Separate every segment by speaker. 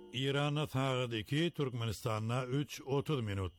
Speaker 1: İran'a saat 2, Türkmenistan'a 3:30 minut.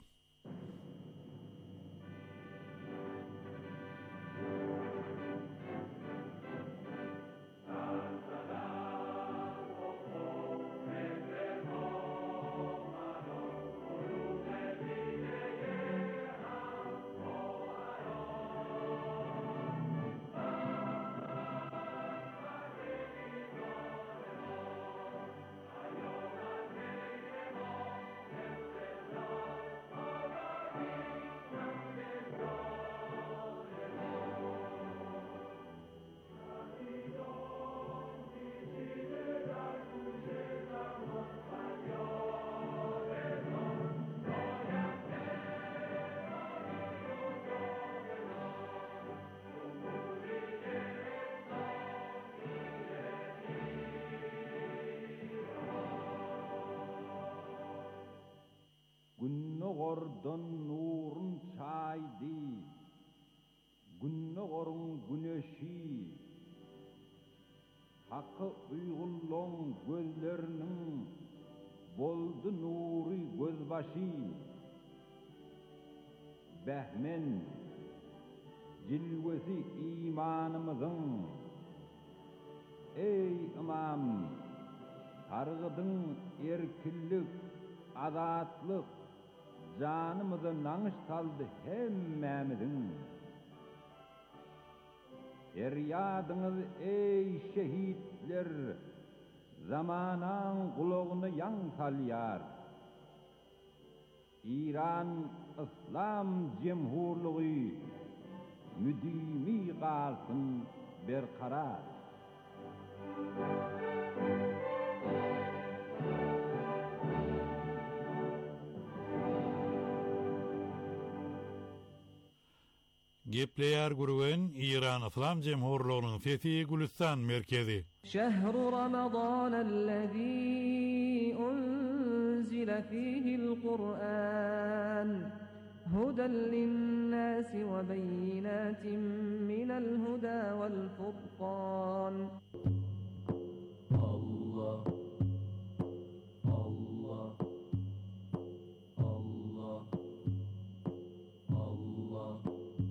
Speaker 2: Günnogordan nurun çaydı, günnogorun güneşi, hakkı uygulluğun gözlerinin boldu nuri gözbaşı. Behmen, cilvesi imanımızın, ey imam, targıdın erkillik, azatlık, canımızı nanış saldı hemmemizin. Feryadınız ey şehitler, zamanan kulağını yan salyar. İran İslam Cemhurluğu müdimi kalsın berkarar.
Speaker 1: Gepleyer guruen İran İslam Cemhurluğu'nun Fethi Gülistan merkezi.
Speaker 3: Şehru Ramazanellezî unzile fîhil Kur'an huden linnâsi ve beyinâtin minel hudâ vel furqan. Allah Allah Allah Allah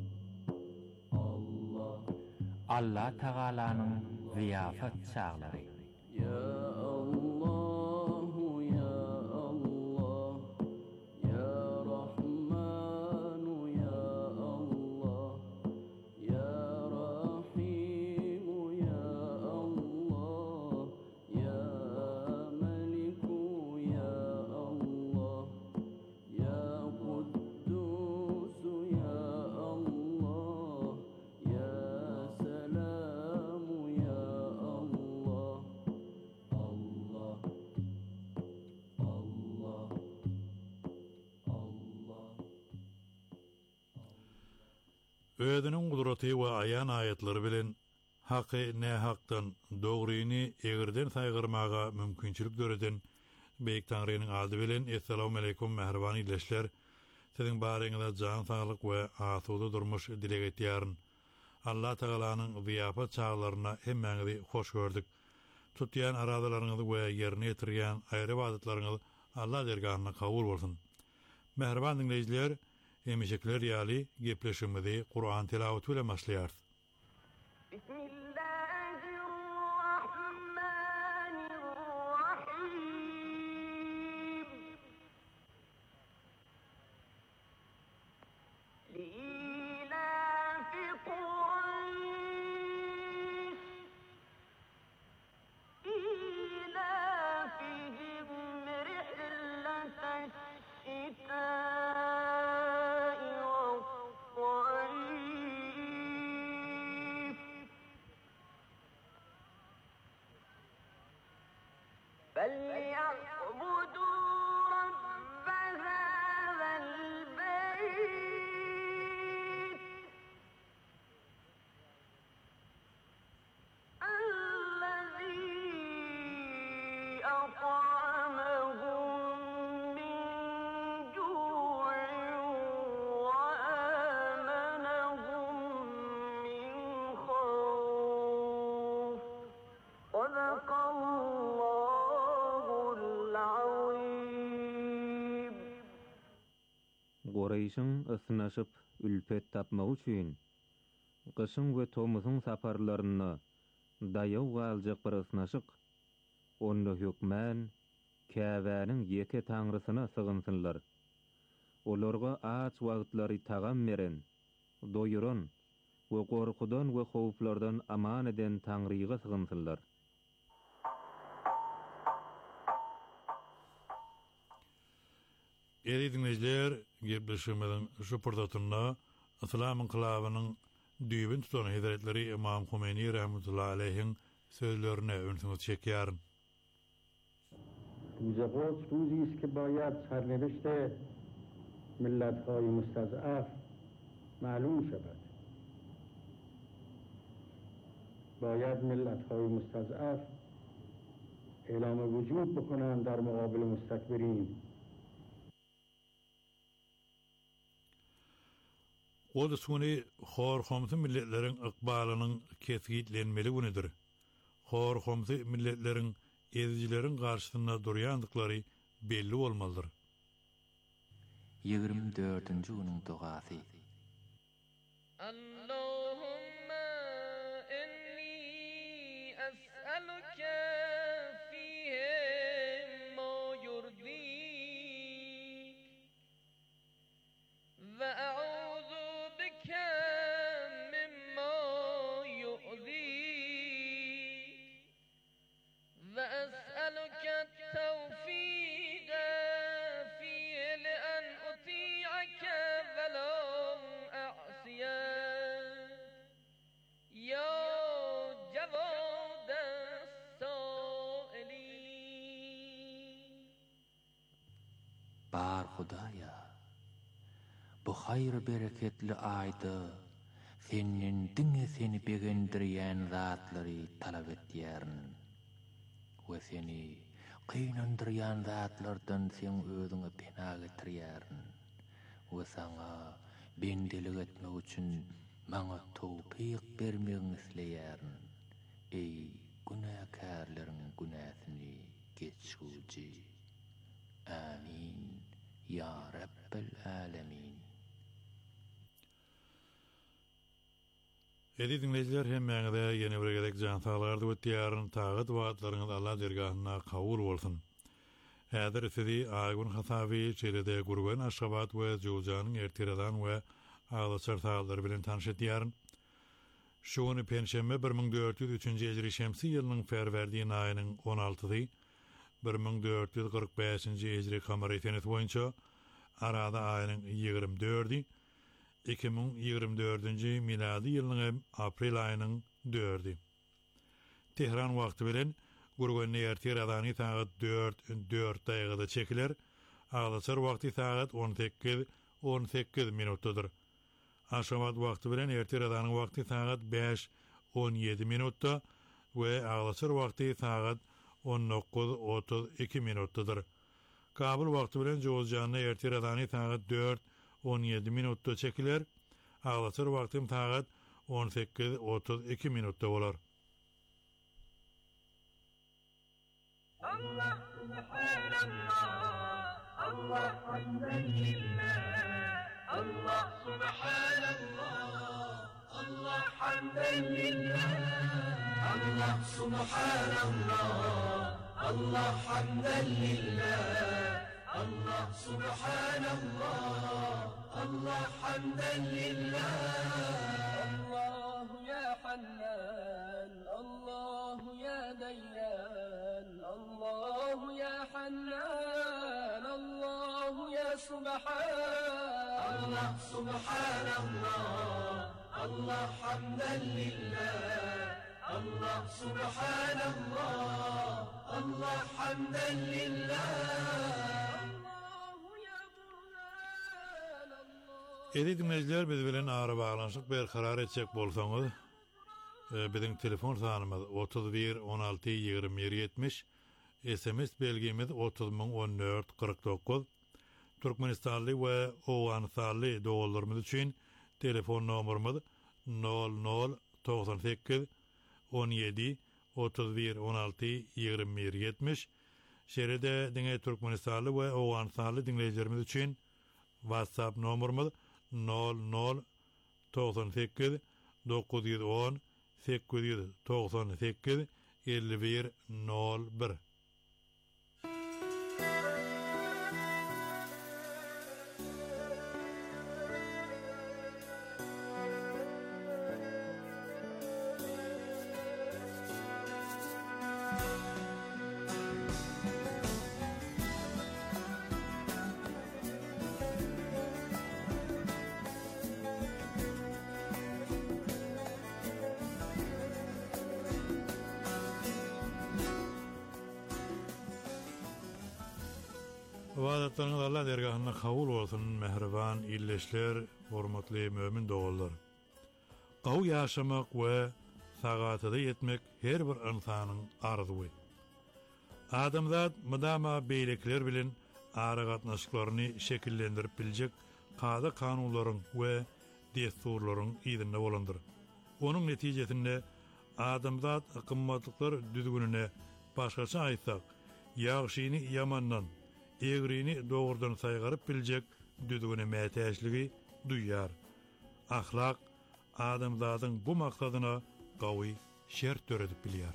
Speaker 4: Allah Teala'nın ziyafet çağları.
Speaker 3: Ya Allahu ya Allah ya Rahmanu ya Allah ya Rahimu ya Allah ya Meliku ya Allah ya Kuddusu ya Allah ya Selamu ya Allah Allah Allah Allah.
Speaker 1: Ödünün kudreti ve ayan ayetleri bilen haqqı ne haktan doğruyunu egirden saygırmağa mümkünçülük göreden Beyik Tanrı'nın adı bilen Esselamu Aleyküm mehribani ileşler sizin barinize can sağlık ve asuda durmuş dilek etiyarın. Allah Teala'nın ziyafet çağlarına hemmenizi hoş gördük. Tutyan aradılarınızı ve yerine getirgen ayrı ibadetleriniz Allah dergahına kabul olsun. Mehriban dinleyiciler, emişekler yali gepleşimizi Kur'an tilavetüyle başlayar.
Speaker 5: Bismillahirrahmanirrahim. Lilafi Qurayş ilafihim rihletaş şitâ'i ve's-sayf فَلْيَعْبُدُوا رَبَّ هَذَا الْبَيْتِ الَّذِي أَطْعَمَهُم مِّن جُوعٍ وَآمَنَهُم مِّنْ خَوْفٍ. صدق الله العظيم.
Speaker 6: Oraýşyň ısnaşyp ülpet tapmak üçin gyşyň we tomysyň saparlaryna daýaw galjak bir ısnaşyk onda hökmän Käbäniň ýeke taňrysyna sygynsynlar. Olarga aç wagtlary tagam beren, doýuran we gorkudan we howplardan aman eden Taňryga sygynsynlar.
Speaker 1: Dinleyijiler, gepleşmeden şu purdatyna Islam inqilabynyň düýbün tutan hezeretleri Imam Humeini rahmetullahi aleyhiň sözlerine öňsüňiz çekýär.
Speaker 7: روز قدس روزی است که باید سرنوشت ملت‌های مستضعف معلوم شود. باید ملت‌های مستضعف اعلام وجود بکنند در مقابل مستکبرین.
Speaker 1: O da suni horhomsy milletleriň ykbalynyň kesgitlenmeli günidir. Horhomsy milletleriň ezijilerin karşısında durýandyklary belli bolmalydyr.
Speaker 4: 24-nji günüň dugasy.
Speaker 5: Allahumma inni as'aluka fihi ma yurdik ve a'udhu bika mimma yu'zik ve as'aluka at-tawfiqa fihi li'an uti'aka ve la a'siyak ya jawad as-sa'ilin.
Speaker 4: Bar Hudaýa, bu hayr bereketli aýda senin diňe seni begendirýän zatlary talap etýärin. We seni kynandyrýan zatlardan sen özüňe pena getirýärin. We sana bendelik etmek üçin maňa tawpyk bermegiňi isleýärin. Ey günäkärleriň günäsini geçirýäji. Amin. Ya Rabbel Alemin.
Speaker 1: Dinleyijiler, hemmeňize ýene bir gedek jan saglardy ötýäryn tagat wagtlaryňyz Allah dergahyna kabul bolsun. Häzir sizi Aýgun Hasaby çerede gurgan Aşgabat we Jowjanyň ertiradan we Ağlaçar saglary bilen tanışýaryn. Şuny penşembe 1403-nji Hijri şemsi ýylynyň Ferwerdiýin aýynyň 16-sy 1445-nji Hijri kamary senet boýunça arada aýynyň 24-i 2024-nji miladi ýylynyň aprel aýynyň 4-i. Tehran wagty bilen gurgan ertiradany saat 4 daýgada çekiler. Ağlaçar wagty saat 18 minutdadyr. Aşgabat wagty bilen ertiradanyň wagty saat 5:17 minutda we Ağlaçar wagty saat 19:32 minutdadyr. Kabul wagty bilen Jowjanyň ertiradany saat 4:17 minutda çekiler. Ağlaçar wagty saat 18:32 minutda bolar.
Speaker 5: Allah subhanallah, Allah hamdan lillah, Allah subhanallah, Allah hamdan lillah, Allah subhanallah, Allah hamdan lillah, Allah subhanallah, Allah hamdan lillah. Allah ya Hannan, Allah ya Dayyan, Allah ya Hannan, Allah ya Subhan, Allah subhanallah, Allah hamdan lillah, Allah subhanallah, Allah hamdan lillah.
Speaker 1: Dinleyijiler, biz bilen ara bağlanşyk berkarar etjek bolsaňyz, biziň telefon sanymyz 31 16 20 70, SMS belgimiz 30.014 49. Türkmenistanly we Owganystanly dogallarymyz üçin telefon nomerimiz 0098 17 31 16 20 70. Şeride diňe Türkmenistanly we Owganystanly dinleyijilerimiz üçin WhatsApp numarymyz 00 98 910 898 51 01. Vadatlarınız Allah dergahına kabul olsun, mehriban illeşler, hormatly mömin dogallar. Gaw yaşamak we sagatyda yetmek her bir insanyň arzuwy. Adamzat mydama beýlekler bilen ara gatnaşyklaryny şekillendirip biljek gaza kanunlaryň we desturlaryň ýerinde bolandyr. Onuň netijesinde adamzat kymmatlyklar düzgününe başgaça aýtsak, ýagşyny ýamandan egrini doğrudan saygarıp biljek düzgüne mätäçligi duýar. Ahlak adamzatyň bu maksadyna gawy şert töredip bilýär.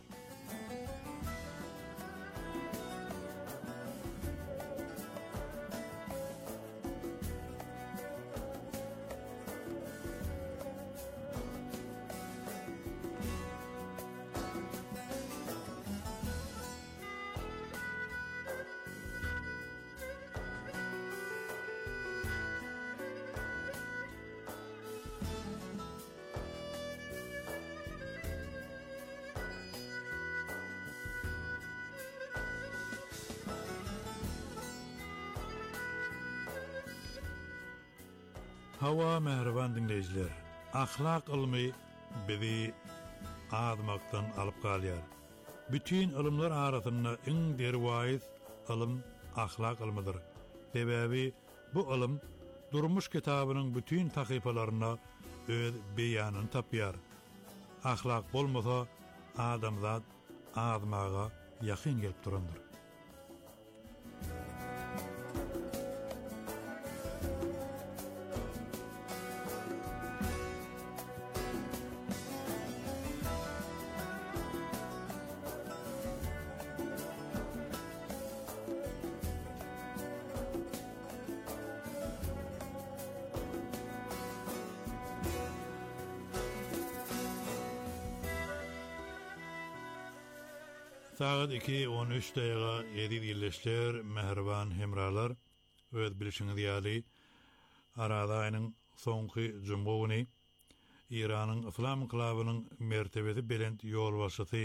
Speaker 1: Hawa mehriban dinleyijiler, ahlak ilmi bizi admaktan alyp galýar. Bütün ilmler arasynda iň derwaýys ilm ahlak ilmidir. Sebäbi bu ilm durmuş kitabynyň bütün takypalaryna öz beýanyny tapýar. Ahlak bolmasa adamzat admaga ýakyn gelip durandyr. Saat 2:13 daýga edip ýerleşler, mehriban hemralar, öz bilişiňiz ýaly arada aýynyň soňky jumgawyny Iranyň Islam inqilabynyň mertebesi belent ýolbaşçysy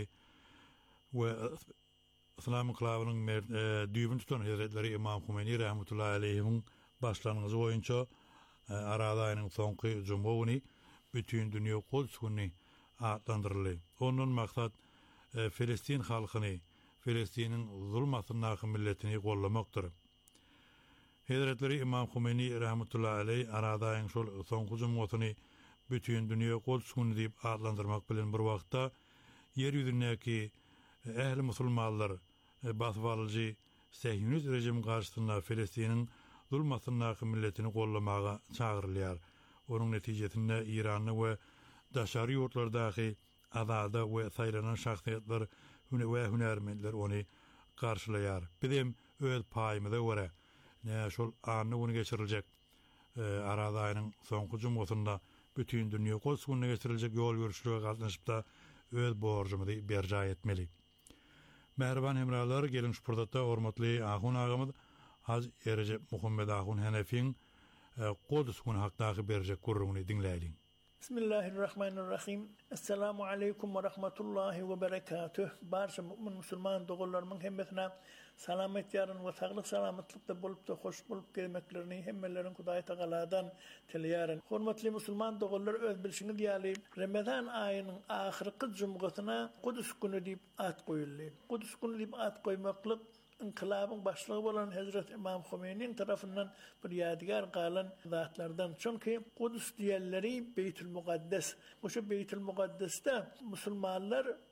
Speaker 1: we Islam inqilabynyň düýbün tutan Hazretleri Imam Humeini rahmetullahi aleyhiň başlangyjy boýunça arada aýynyň soňky jumgawyny bütün dünýä golsuny atlandyrly. Onuň maksat Filistin halkyny, Filistiniň zulmatyna milletini gollamakdyr. Hazretleri Imam Humeini rahmetullahi aleyh aradaýyň şol soňky jumgatyny bütün dünýä golsuny diýip adlandyrmak bilen bir wagtda ýer ýüzündäki ähli musulmanlar baswalyjy Sehyonist rejim garşysynda Filistiniň zulmatyna milletini gollamaga çagyrylýar. Onuň netijesinde Irany we daşary ýurtlardaky azada we saýlanan şahsiýetler we hünärmendler ony garşylaýar. Bizim öz paýymyza görä şol anny ony geçiriljek arada aýynyň soňky jumgatynda bütün dünýä golsuny geçiriljek ýol görüşlige gatnaşypda öz borjumuzy berja etmeli. Mehriban hemralar, gelin şu purdatda hormatly ahun agamyz Haz Recep Muhammed Ahun Hanefiň Kudüs günü hakdaky berjek gurruny dinläýin.
Speaker 8: Bismillahirrahmanirrahim. Assalamu alaikum wa rahmatullahi wa barakatuh. Barcha mu'min musulman dogallarymyň hemmesine salamet ýaryn we saglyk salametlykda bolup da hoş bolup gelmeklerini hemmelerin Hudaý Tagaladan tilýärin. Hormatly musulman dogallar, öz bilişiňiz ýaly Ramazan aýynyň ahyrky jumgatyna Kudüs günü diýip at goýuldy. Kudüs günü diýip at goýmaklyk inqilabyň başlygy bolan Hazrat Imam Humeiniň tarapyndan bir ýadigar galan zatlardan. Çünki Kudüs diýerleri Beytül Mukaddes. Bu Beytül Mukaddesde musulmanlar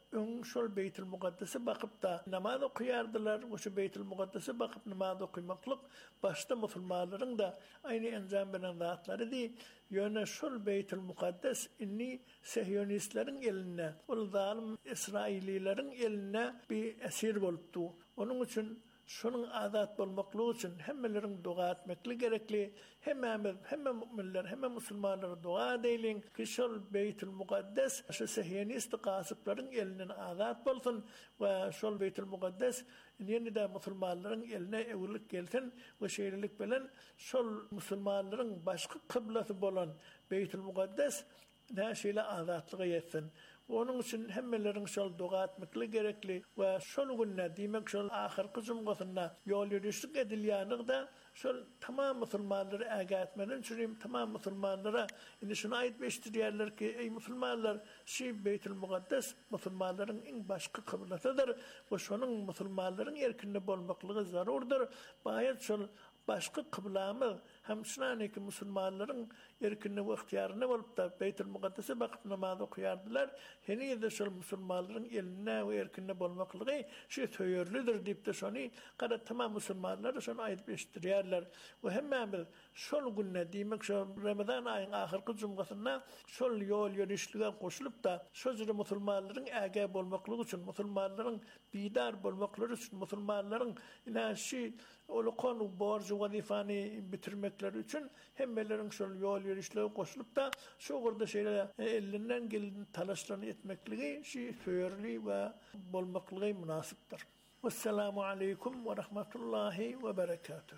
Speaker 8: şol Beytül Mukaddes'e bakıp da namaz okuyardılar. O şu Beytül Mukaddes'e bakıp namaz okumaklık başta Müslümanların da aynı enzam bilen zatları değil. Yöne şol Beytül Mukaddes inni Sehyonistlerin eline, ol zalim İsraililerin eline bir esir bolupdu. Onun için şunun azat bolmaklığı için hemmelerin dua etmekli gerekli. Hemme müminler, hemme Müslümanlar dua edeylin ki şol Beytül Mukaddes şu Sehyonist kasıpların elinden azat bolsun ve şol Beytül Mukaddes yeniden Müslümanların eline evlilik gelsin ve şehirlik bilen şol Müslümanların başka kıblası bolan Beytül Mukaddes ne şeyle azatlığı yetsin. Onun için hemmelerin şol dua etmekli gerekli ve şol günne demek şol ahirki cumgasına yol yürüyüşlük edilyanıqda şol tamam Müslümanları aga etmeden çünkü tamam Müslümanlara indi şunu ayetmiştirlerler ki ey Müslümanlar şu Beytül Mukaddes Müslümanların en başka kıblatıdır ve şunun Müslümanların erkinde bolmaklığı zarurdur. Bayat şol başka kıblamı hem şunaneki Müslümanların erkinliği ve ihtiyarına olup da Beytül Mukaddes'e bakıp namaz okuyardılar. Heni de şol Müslümanların eline ve erkinliği bolmaklığı şey söyörlüdür deyip de şunu kada tamam Müslümanlar şunu ayetmiştirlerler. Ve hemen şol günne demek şol Ramazan ayın ahirki cumgasına şol yol yürüyüşlüğe koşulup da sözlü Müslümanların aga bolmaklığı için Müslümanların bidar bolmaklığı için Müslümanların inaşı olu konu borcu vazifani bitirmekleri için hemmelerin şol yol yürüyüşlüğe koşulup da şu orada şeyler elinden gelin talaşlarını etmekliği şey söyörlü ve bolmaklığı münasiptir. Vesselamu aleykum ve rahmetullahi ve berekatuh.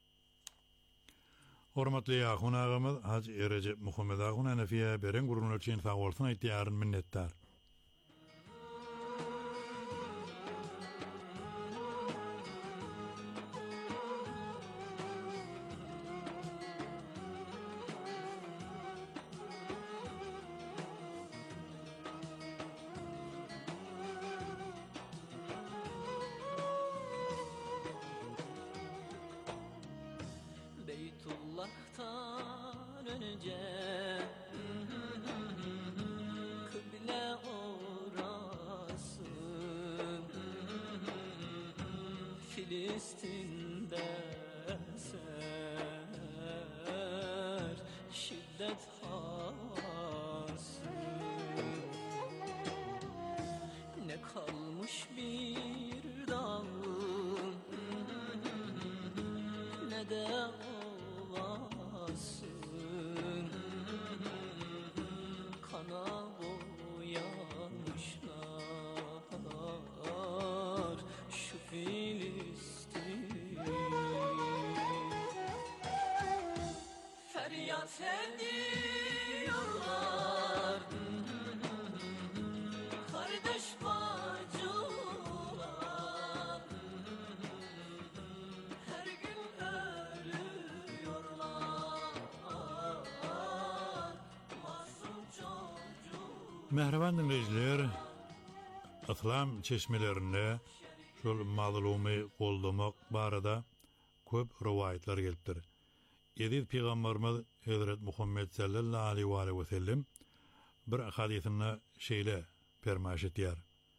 Speaker 1: Hormatly ýaquny agamy Haji Recep Muhammed Agun Hanefiýe beren gurulmalar üçin sag bolsun aýtýaryn minnetdar.
Speaker 3: Beytullah'tan önce kıble orası Filistin'de eser şiddet hası ne kalmış bir dağ ne de kana boyamışlar şu Filistin. Feryat ediyorlar kardeş bacılar, her gün ölüyorlar masum çocuk.
Speaker 1: Mehriban dinleyijiler, İslam çeşmelerinde şol mazlumy goldamak barada köp riwayetler gelipdir. Edip Peygamberimiz Hazret Muhammed sallallahu aleyhi ve sellem bir hadisinde şeýle fermaş etýär.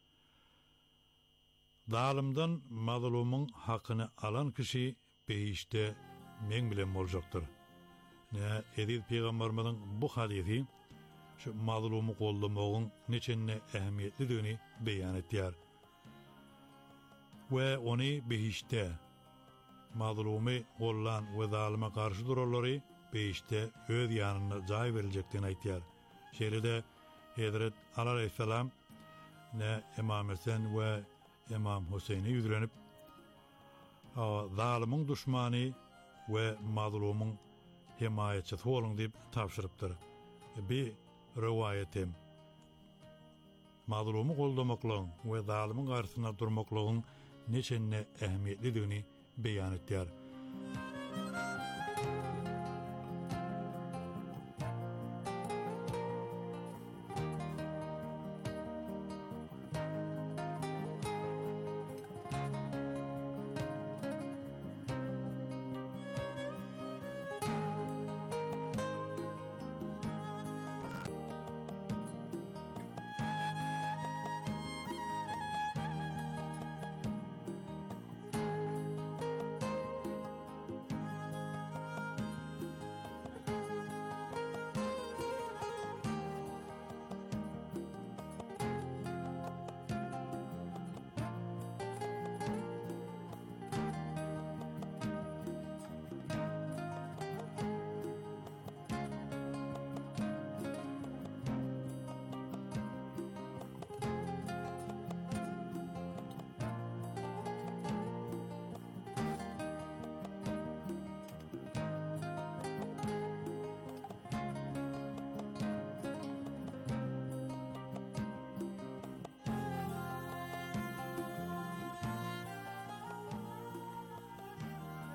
Speaker 1: Zalimden mazlumyň hakyny alan kişi beýişde men bilen boljakdyr. Ne Edip Peygamberimiziň bu hadisi şu mazlumy goldamagyň neçenne ähmiýetlidigini beýan etýär. We ony beýişde mazlumy gollan we zalime garşy durarlary beýişde öz ýanyna jaý berilejekdigini aýtýar. Şeýle-de Hazret Ali aleyhisselam ne İmam Hasan we İmam Hüseyin'e yüzlenip zalimin düşmany we mazlumun himayetçisi bolun diýip tapşyrypdyr. Bir riwayetim mazlumy goldamaklygyň we zalimin garşyna durmaklygyň neçenne ähmiýetlidigini beýan etýär.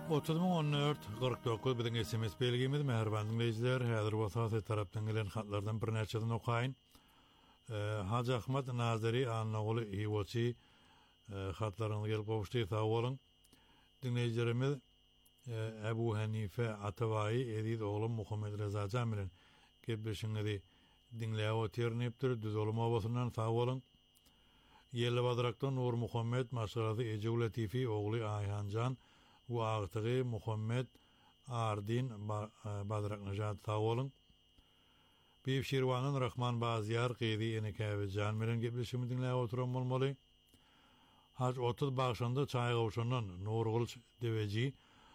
Speaker 1: 3014 biziň SMS belgimiz meherban dinleyijiler häzir wasat tarapdan gelen hatlardan bir näçeden okaýyn. Hacı Ahmet Naziri annagoly Iwoçi hatlaryny gelip gowuşdy sağ bolun. Dinleyijilerimiz Ebu Hanife Atawai edid oğlum Muhammed Reza Can bilen gepleşiňizi dinläýär otyrnypdyr. Düz olum obasynyň sağ bolun. Yelle Badrakdan Nur Muhammed Maşgalaty Ejeu Latifi ogly Ayhan Can we agtygy Muhammed Ardin Badrak Najat sağ bolun. Beyip Şirwanyn Rahman Baziyar Qydy Enekawi Can bilen gepleşigimi dinläýär oturan bolmaly. Haç 30 bagşanda çaý gowşundan Nurgul Deveji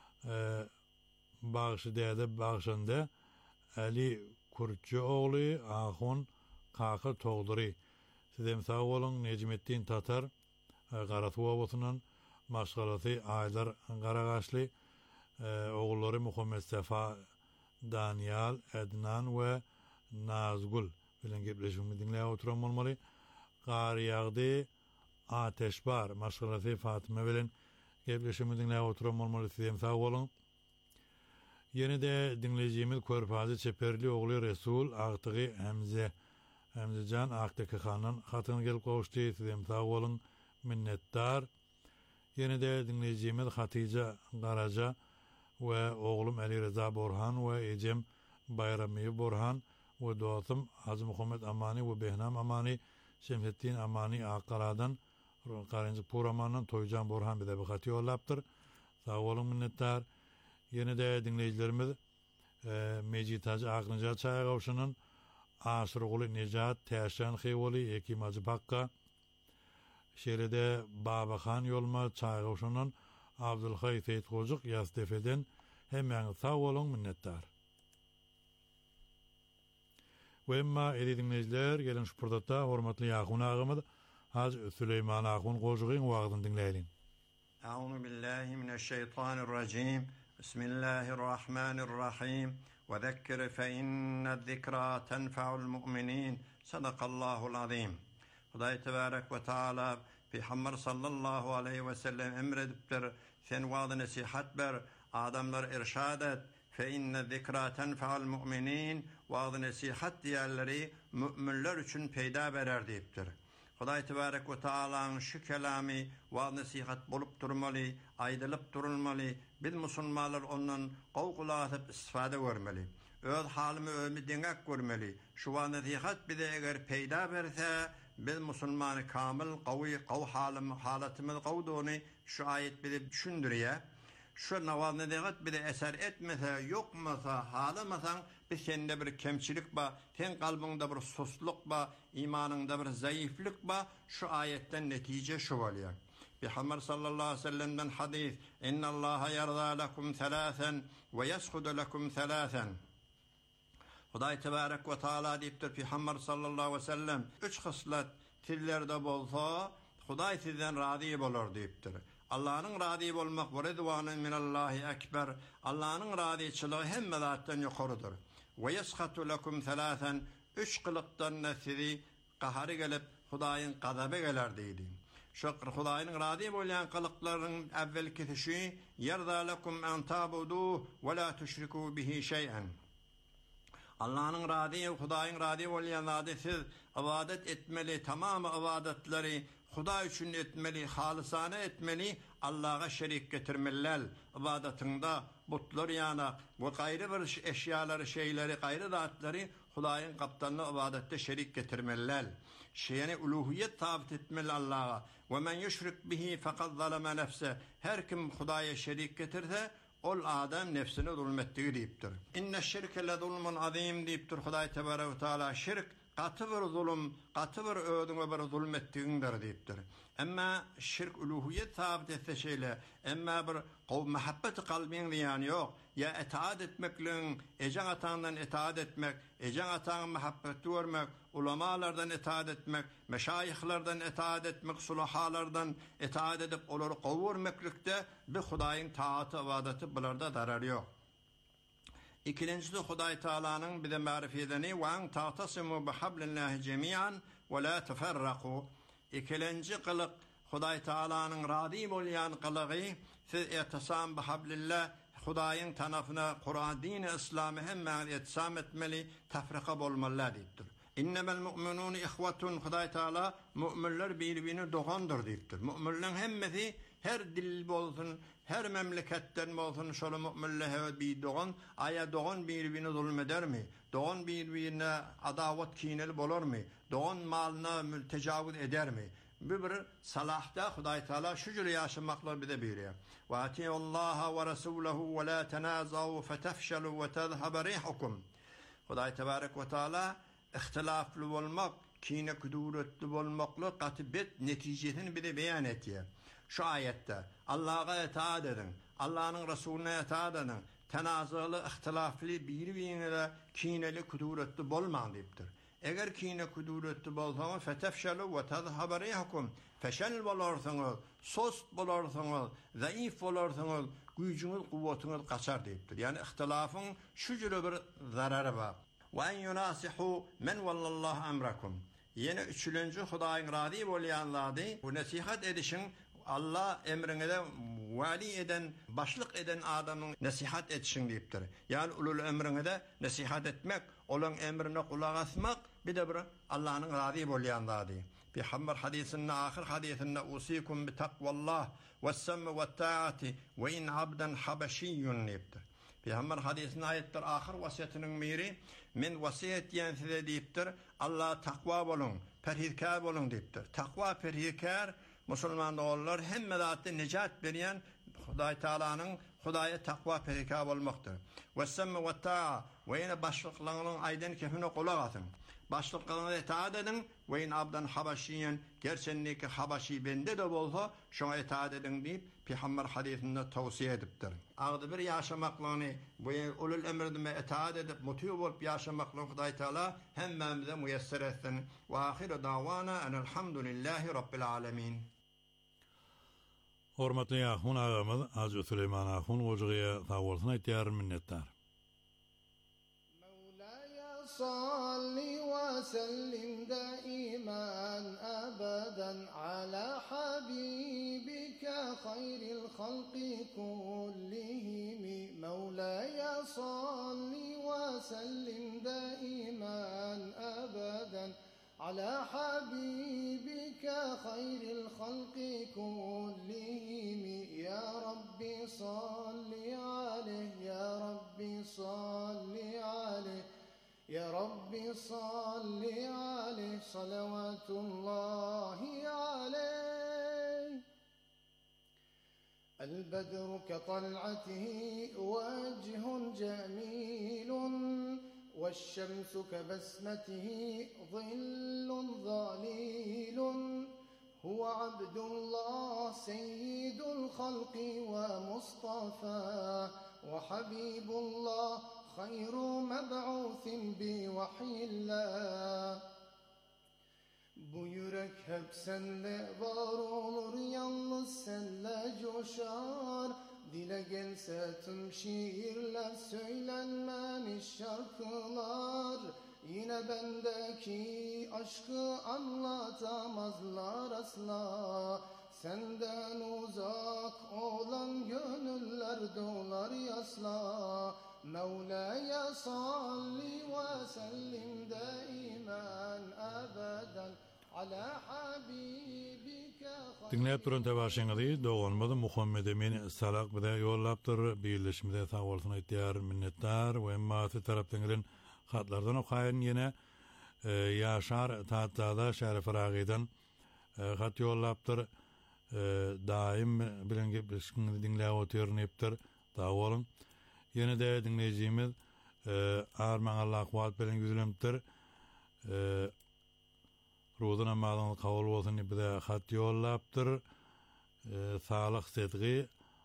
Speaker 1: bağışı däde bağışında Ali Kurtçu oğlu Ahun Kaka Toğduri Sizem sağ olun Necmettin Tatar Qaratu obasynyň Maşgalaty Aýdar Garagaşly oğulları Muhammed Sefa Daniel Ednan we Nazgul bilen gepleşigimi dinläýär oturan bolmaly. Gar ýagdy Ateşbar Maşgalaty Fatyma bilen gepleşigimi dinläýär oturan bolmaly. Sizem sağ olun. Yenide dinleyicimiz Körfazy Çeperli oğlu Resul agtygy Hamzecan Akdaki Han'ın hatyny gelip gowuşdy. Sizem sağ bolun, minnetdar. Yenide dinleyicimiz Hatice Garaja we oğlum Ali Reza Borhan we Ecem Bayramy Borhan we dostum Hacı Muhammed Amani we Behnam Amani Şemsettin Amani Aqaradan Qarınjy Puramandan Toycan Borhan bize bir haty ýollapdyr. Sağ bolun, minnetdar. Yenide dinleyijilerimiz Mejit Hacı Akınca çaý gowşunyň Aşyrguly Nejat Täşan Xewoli Ekim Hacı Bakka şeride Babahan Yolma çaý gowşunyň Abdulhay Seyit Gojuk Ýazdefeden hemmeň sağ bolun, minnetdar. Wemma dinleyijiler gelen şu purdatda hormatly ýaquny agymyz Hacı Süleyman Aqun Gojugyň wagtyny dinleýin.
Speaker 9: Euzu billahi mineşşeytanirracim. Bismillahirrahmanirrahim. Ve zekkir fe inne'z-zikra tenfa'ul mu'minin. Sadakallahu'l azim. Hudaý tebarek ve taala Peygamber sallallahu aleyhi ve sellem emredipdir. Sen wa'dy nasihat ber, adamlar irşad et. Fe inne'z-zikra tenfa'ul mu'minin. Wa'dy nasihat diýerleri müminler üçin peýda berer diýipdir. Hudaý tebarek we taalaň şu kelamy we nasihat bolup durmaly, aýdylyp durulmaly. Biz musulmanlar ondan gowgulatyp istifade görmeli. Öz halymy öňe deňek görmeli. Şu nasihat bize eger peýda berse, biz musulmany kamil, gawy, halatymyz gowduny şu ayet bize düşündirýär. Şu nasihat bize eser etmese, yokmasa, halamasan biz sende bir kemçilik ba, sen kalbinde bir sosluk ba, imanında bir zayıflık ba, şu ayetten netice şu bolýar. Peygamber sallallahu aleyhi ve sellem'den hadis: "İnnallaha yarda lekum thalathan ve yashudu lekum thalathan." Hudaý tebarek ve taala diýipdir Peygamber sallallahu aleyhi ve sellem: "Üç haslat tillerde bolsa, Hudaý sizden razy bolar" diýipdir. Allah'ın razy bolmak we ridwanun minallahi ekber. Allah'ın razyçylygy hemme zatdan ýokarydyr. Ve yashatu lekum thalathan, üç kılıktan sizi qahary gelip Hudaýyň gazaby geler diýdi. Şu Hudaýyň razy bolýan kılıklaryň evvelki şi yarda lekum an tabudu ve la tushriku bihi şeý'an. Allah'ın razy, Hudaýyň razy bolýan zady siz ibadet etmeli, tamamy ibadetleri Hudaý üçin etmeli, halysana etmeli, Allah'a şerik getirmeliler. İbadetinde butlar yana bu gaýry bir eşyaları, şeyleri, gaýry zatları Hudaýyň gapdanlyk ibadette şerik getirmeliler. Şeýany uluhiyet tabit etmeli Allah'a. Ve men yushrik bihi faqad zalama nefse. Her kim Hudaýa şerik getirse, ol adam nefsini zulmetdiği diýipdir. İnne'ş-şirke lezulmun azim diýipdir Hudaý tebarek ve taala. Şirk katı bir zulüm, katı bir ödüňe bir zulmetdiğindir diýipdir. Emma şirk uluhiyet sabit etse şeyle, emma bir muhabbet kalbiň diýany ýok. Ya itaat etmekle, ejen ataňdan itaat etmek, ejen ataň muhabbet görmek, ulamalardan itaat etmek, meşayihlerden itaat etmek, sulahalardan itaat edip olary gowurmeklikde bir Hudaýyň taaty, ibadeti bularda darar ýok. İkincisi Hudaý Taalanyň bize marif edeni "Wa ta'tasimu bihablillahi jemi'an ve la teferraku." İkinci kılık Hudaý Taalanyň rady bolýan kılıgy siz etasam bihablillah Hudaýyň tanafyna Kur'an dini İslamy hemme etsam etmeli tafrika bolmaly diýipdir. İnnemel mu'minun ihwatun Hudaý Taala müminler bir-birini dogandyr diýipdir. Müminlerin hemmesi her dil bolsun, her memleketten bolsun şol müminler bir dogan, aya dogan bir-birini zulmedermi? Dogan bir-birine adawat kineli bolarmy? Dogan malyna mültejawüz edermi? Bir salahda Hudaý Taala şu jüri ýaşamaklar bize buyuruyor. Ve atiullaha ve rasuluhu ve la tenazaw fetafşalu ve tezhab rihukum. Hudaý tebarek ve taala ihtilaflı bolmak, kine kuduretli bolmakla gatibet netijesini bize beyan etdi. Şu ayette Allah'a itaat edin, Allah'ın Resulüne itaat edin. Tenazalı, ihtilaflı bir-birine kineli kuduretli bolmaň diýipdir. Eger kine kuduretli bolsaňyz fetefşelu ve tezhab rihukum. Feşel bolarsyňyz, sost bolarsyňyz, zaif bolarsyňyz, güýjüňiz, guwwatyňyz gaçar diýipdir. Yani ihtilafyň şu jüri bir zarary bar. Ve en yunasihu men wallallahu amrakum. Yine üçüncü Hudaýyň rady bolýanlardy. Bu nasihat edişin Allah emrine vali eden, başlık eden adamın nasihat etişin diýipdir. Yani ulul emrine de nasihat etmek, olan emrine kulak asmak, bir de bir Allah'ın rady bolýanlardy. Peygamber hadisinin ahir hadisinde usikum bi takvallah ve semme ve taati ve in abdan habeşiyyun diýipdir. Peygamber hadisinde ayetler ahir vasiyetinin biri men vasiyet diýen size diýipdir. Allah takwa bolun, perhizkar bolun diýipdir. Takwa perhizkar Müslüman oğullar hemme zatda necat berýän Hudaý Taalanyň Hudaýa takwa perhizkar bolmakdyr. Ve semme ve taa ve ýene başlyklarynyň aýdan kefine kulak atın. Başlyklaryna itaat edin ve in abdan habaşiyen gerçenliki habaşi bende de bolsa şoňa itaat edin diýip Peygamber hadisinde tawsiýe edipdir. Agdy bir ýaşamaklaryny bu ulul emrine itaat edip muty bolup ýaşamaklaryny Hudaý Taala hemmemize muýesser etsin. Ve ahiru dawana enelhamdülillahi rabbil alamin.
Speaker 1: Hormatly ýa-hun agamyz Haji Süleyman Ahun gojagyňa sag bolsun aýtýar minnetdar.
Speaker 10: صل وسلم دائما أبدا على حبيبك خير الخلق كلهم مولاي صل وسلم دائما أبدا على حبيبك خير الخلق كلهم يا ربي صل عليه يا ربي صل عليه يا ربي صل عليه صلوات الله عليه البدر كطلعته وجه جميل والشمس كبسمته ظل ظليل هو عبد الله سيد الخلق ومصطفى وحبيب الله خير مبعوث بوحي الله Bu yürek hep senle var olur, yalnız senle coşar. Dile gelse tüm şiirler, söylenmemiş şarkılar. Yine bendeki aşkı anlatamazlar asla. Senden uzak olan gönüller dolar yasla. Mevlaya salli ve sellim daiman abadan ala habibike.
Speaker 1: Dinläp duran tabaşyňyzy doganmady Muhammed Emin salak bilen ýollapdyr. Birleşmede sag bolsun aýtýar minnetdar we maty tarapdan gelen hatlardan okaýan ýene Yaşar Tatada Şerif Ragi'den hat ýollapdyr. Daim bilen gepleşikni dinläp oturýarnypdyr. Dawalyn ýene de dinleýijimiz arman Allah kuwat bilen güzülemdir. Rozan amadan kabul bolsun diýip de hat ýollapdyr. Sağlyk sedgi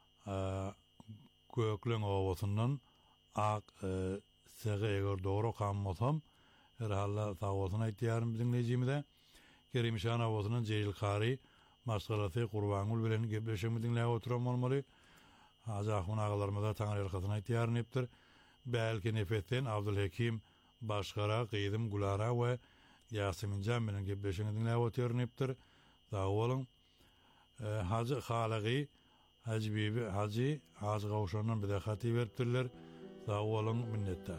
Speaker 1: kökleň owasundan ak sege eger dogry kanmasam herhalde sağ bolsun aýtýarym dinleýijimize. Kerim Şan owasynyň Jeýil Kari maşgalasy Gurbanul bilen gepleşimi dinläp oturan bolmaly. Azahun ağalarımıza Tanrı elkasyna aýtýarnypdyr. Belki nefetten Abdülhakim Başgara, Gyýdym Gulara we Yasemin Can bilen gepleşini dinläp oturanypdyr. Sag bolun. Ýene Muhammed Emin salak bilen ýollapdyr. Birleşmede sag bolsun aýtýar minnetdar we maty tarapdan gelen hatlardan okaýan ýene Yaşar Tatada Şerif Ragi'den hat ýollapdyr. Daim bilen gepleşikni dinläp oturýarnypdyr. Dawalyň ýene de dinleýijimiz arman Allah kuwat bilen güzülemdir. Rozan amadan kabul bolsun diýip de hat ýollapdyr. Sağlyk sedgi kökleň owasundan ak sege eger dogry kanmasam herhalde sağ bolsun aýtýarym dinleýijimize. Kerim Şan owasynyň Jeýil Kari maşgalasy Gurbanul bilen gepleşimi dinläp oturan bolmaly. Azahun ağalarymyza Tanrı elkasyna aýtýarnypdyr. Belki nefetten Abdülhakim Başgara, Gyýdym Gulara we Yasemin Can bilen gepleşini dinläp oturanypdyr. Hacı Halagi, Hacı Bibi, Hacı Gavşan'dan bir de hati veripdirler. Sağ olun, minnettar.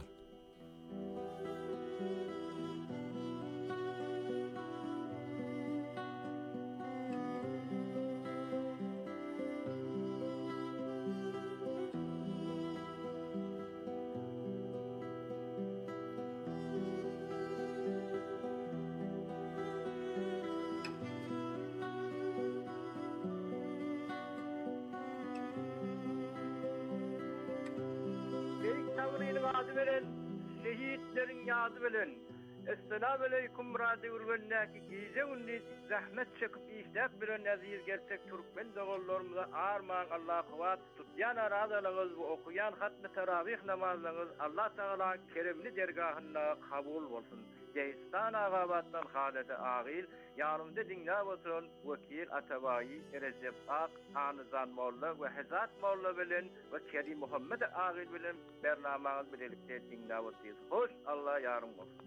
Speaker 11: Şehitlerin yadı bilen. Esselamu aleyküm radyo urgannaki gize unni zahmet çekip işlep bilen aziz gerçek Türkmen dağıllarımıza armağan Allah kıvat tutyan aradalığız bu okuyan hatmi teravih namazlarınız Allah Teala keremli dergahına kabul olsun. Cehistan ağabattan halede ağil yanımda dinlab oturan vekil Atabayi Recep Ak Anızan Molla ve Hezat Molla bilen ve Kerim Muhammed ağil bilen bernamağız birlikte dinlab otuyoruz. Hoş Allah yarım olsun.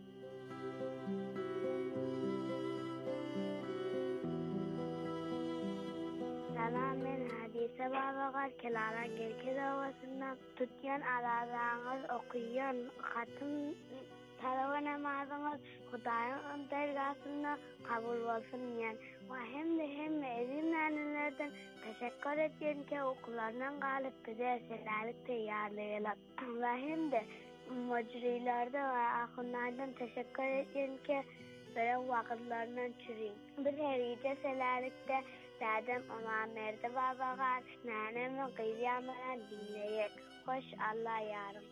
Speaker 12: Salam men hadise babagar kelara gelke davasından tutyan arazağınız okuyan hatım tarava namazınız Hudayın dergasında kabul olsun diyen ve hem ezim nanelerden teşekkür ediyen ki okullarından galip bize selalik teyyarlayalım ve hem de mecrilerde ve akınlardan teşekkür ediyen ki böyle vakıtlarından çürüyün. Bir herice selalikte Dadam Ömer'de babagar nanemi kıyamadan dinleyek. Hoş Allah yarım.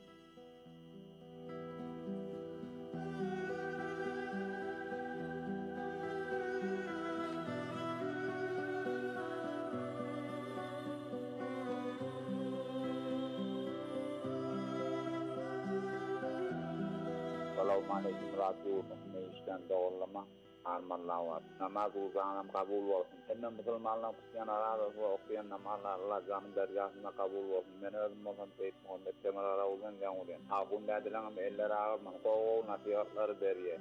Speaker 13: Selamun aleyküm radyo müşten doğrulama armanlavat namaz uzanam kabul olsun. Emme Müslümanlar Hristiyan arada okuyan namazlar Allah canım dergahına kabul olsun. Men özüm olan Seyyid Muhammed Kemal Aravuz'un yanılen. Akun dedilenim eller ağırman koğul nasihatları beriye.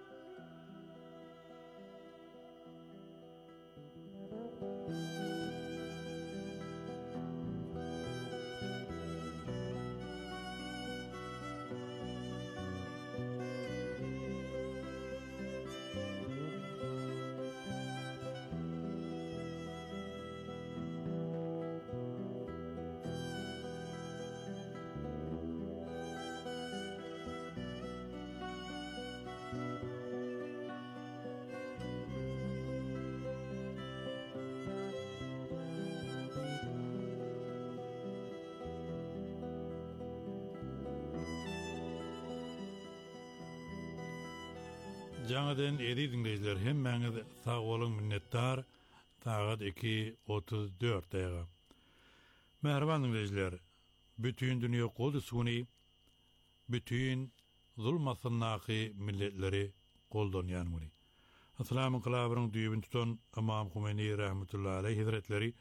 Speaker 1: Jangadan eri dinleyiciler hemmeňiz sağ bolun minnettar. Saat 2:34 daýga. Merhaban dinleyiciler. Bütün dünya Kudüs'üni bütün zulmasynnaky milletleri goldanýan muli. Assalamu kılabyryň düýbün tutan Imam Humeyni rahmetullahi aleyh hazretleri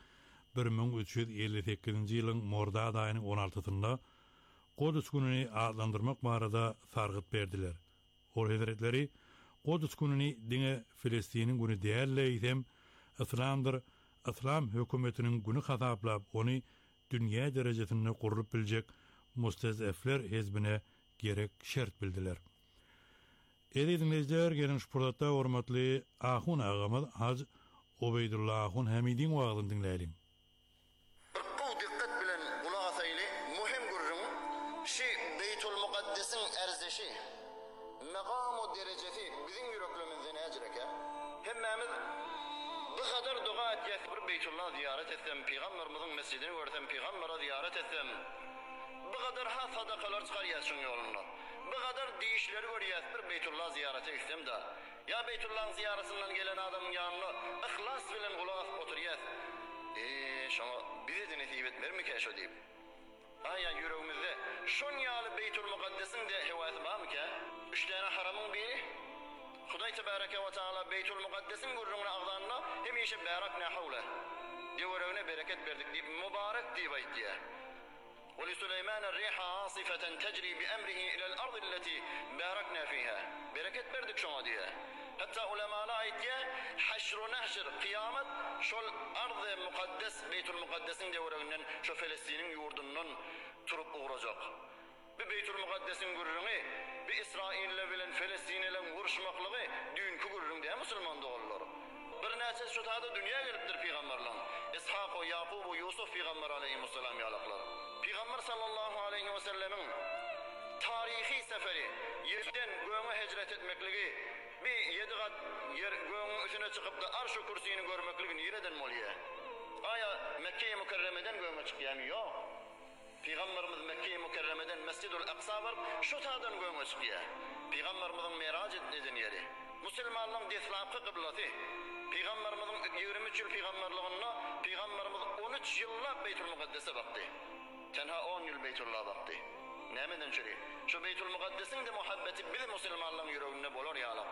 Speaker 1: 1358-nji ýylyň Mordad aýynyň 16-synda Kudüs gününi adlandyrmak barada sargyt berdiler. Ol hazretleri Kudüs gününi diňe Filistiniň günü diýerler, İslam hökümetiniň günü hasaplap ony dünýä derejesinde gurrup biljek mustazafler hezbine gerek şert bildiler. Dinleyijiler, gelin şurada hormatly Ahun ağamyz Hacı Obeydullah Ahun Hamidin wagtyny dinleýin.
Speaker 14: Bu dikkat bilen kulak asaylı muhim gurrun şi Beytul Muqaddes'in erzeşi maqamu derecesi bizim yüreklerimizden ecreke hemmemiz bu kadar dua etýäs bir Beytullah ziyaret etsem Peygamberimizin mescidini görsem Peygamberi ziyaret etsem bu kadar ha sadakalar çıkarýas şoň ýolunda bu kadar diýişleri görýäs bir Beytullah ziyarete gitsem da ya Beytullah ziyaretinden gelen adamın ýanyna ihlas bilen kulak asyp oturýas şoňa bize de nesip etmermi ki şo diýip aýa yüregimizde şoň ýaly Beytul Muqaddes'in de hewasy barmy ki 3 tane haramyň biri Hudaý tebaraka we taala Beytul Muqaddes'in gurruna agdanna hemişe barakna hawla diýerine bereket berdik diýip mübarek diýip aýtdy. ولسليمان الريح عاصفة تجري بأمره إلى الأرض التي باركنا فيها. bereket berdik şoňa diýe. Hatta ulemalar aytýa, haşru nahşr, kıyamet şol arz-ı mukaddes, Beytul Mukaddes'in devreginden, şo Filistinin yurdundan turup uğrajak. Bu Beytul Mukaddes'in gürrüňi, bu İsrail'le bilen Filistin'le vuruşmaklygy dünkü gürrüň diýär musulman dogallar. Bir näçe şu taýda dünýä gelipdir peýgamberler. İshaq, Yaqub, Yusuf peýgamber aleyhisselam ýalaklar. Peýgamber sallallahu aleyhi ve sellemin tarihi seferi, yerden göňe hicret etmekligi, bir 7 gat yer göňün üstüne çykyp da arş-ı kursiýini görmekligi nereden bolýar? Aya Mekke-i Mükerreme'den göňe çykýarmy? Ýok. Peygamberimiz Mekke-i Mükerreme'den Mescid-ül Aqsa var, şu taýdan göňe çykýar. Peygamberimizin Miraç etdiğin yeri. Musulmanlaryň deslapky kıblası. Peygamberimizin 23 ýyl peygamberliginde Peygamberimiz 13 ýyllap Beytul Mukaddes'e bakdy. Tenha 10 ýyl Beytullah bakdy. Nämeden çyry? Şu Beytul Mukaddes'in de muhabbeti biz musulmanlaryň ýüreginde bolar ýaly.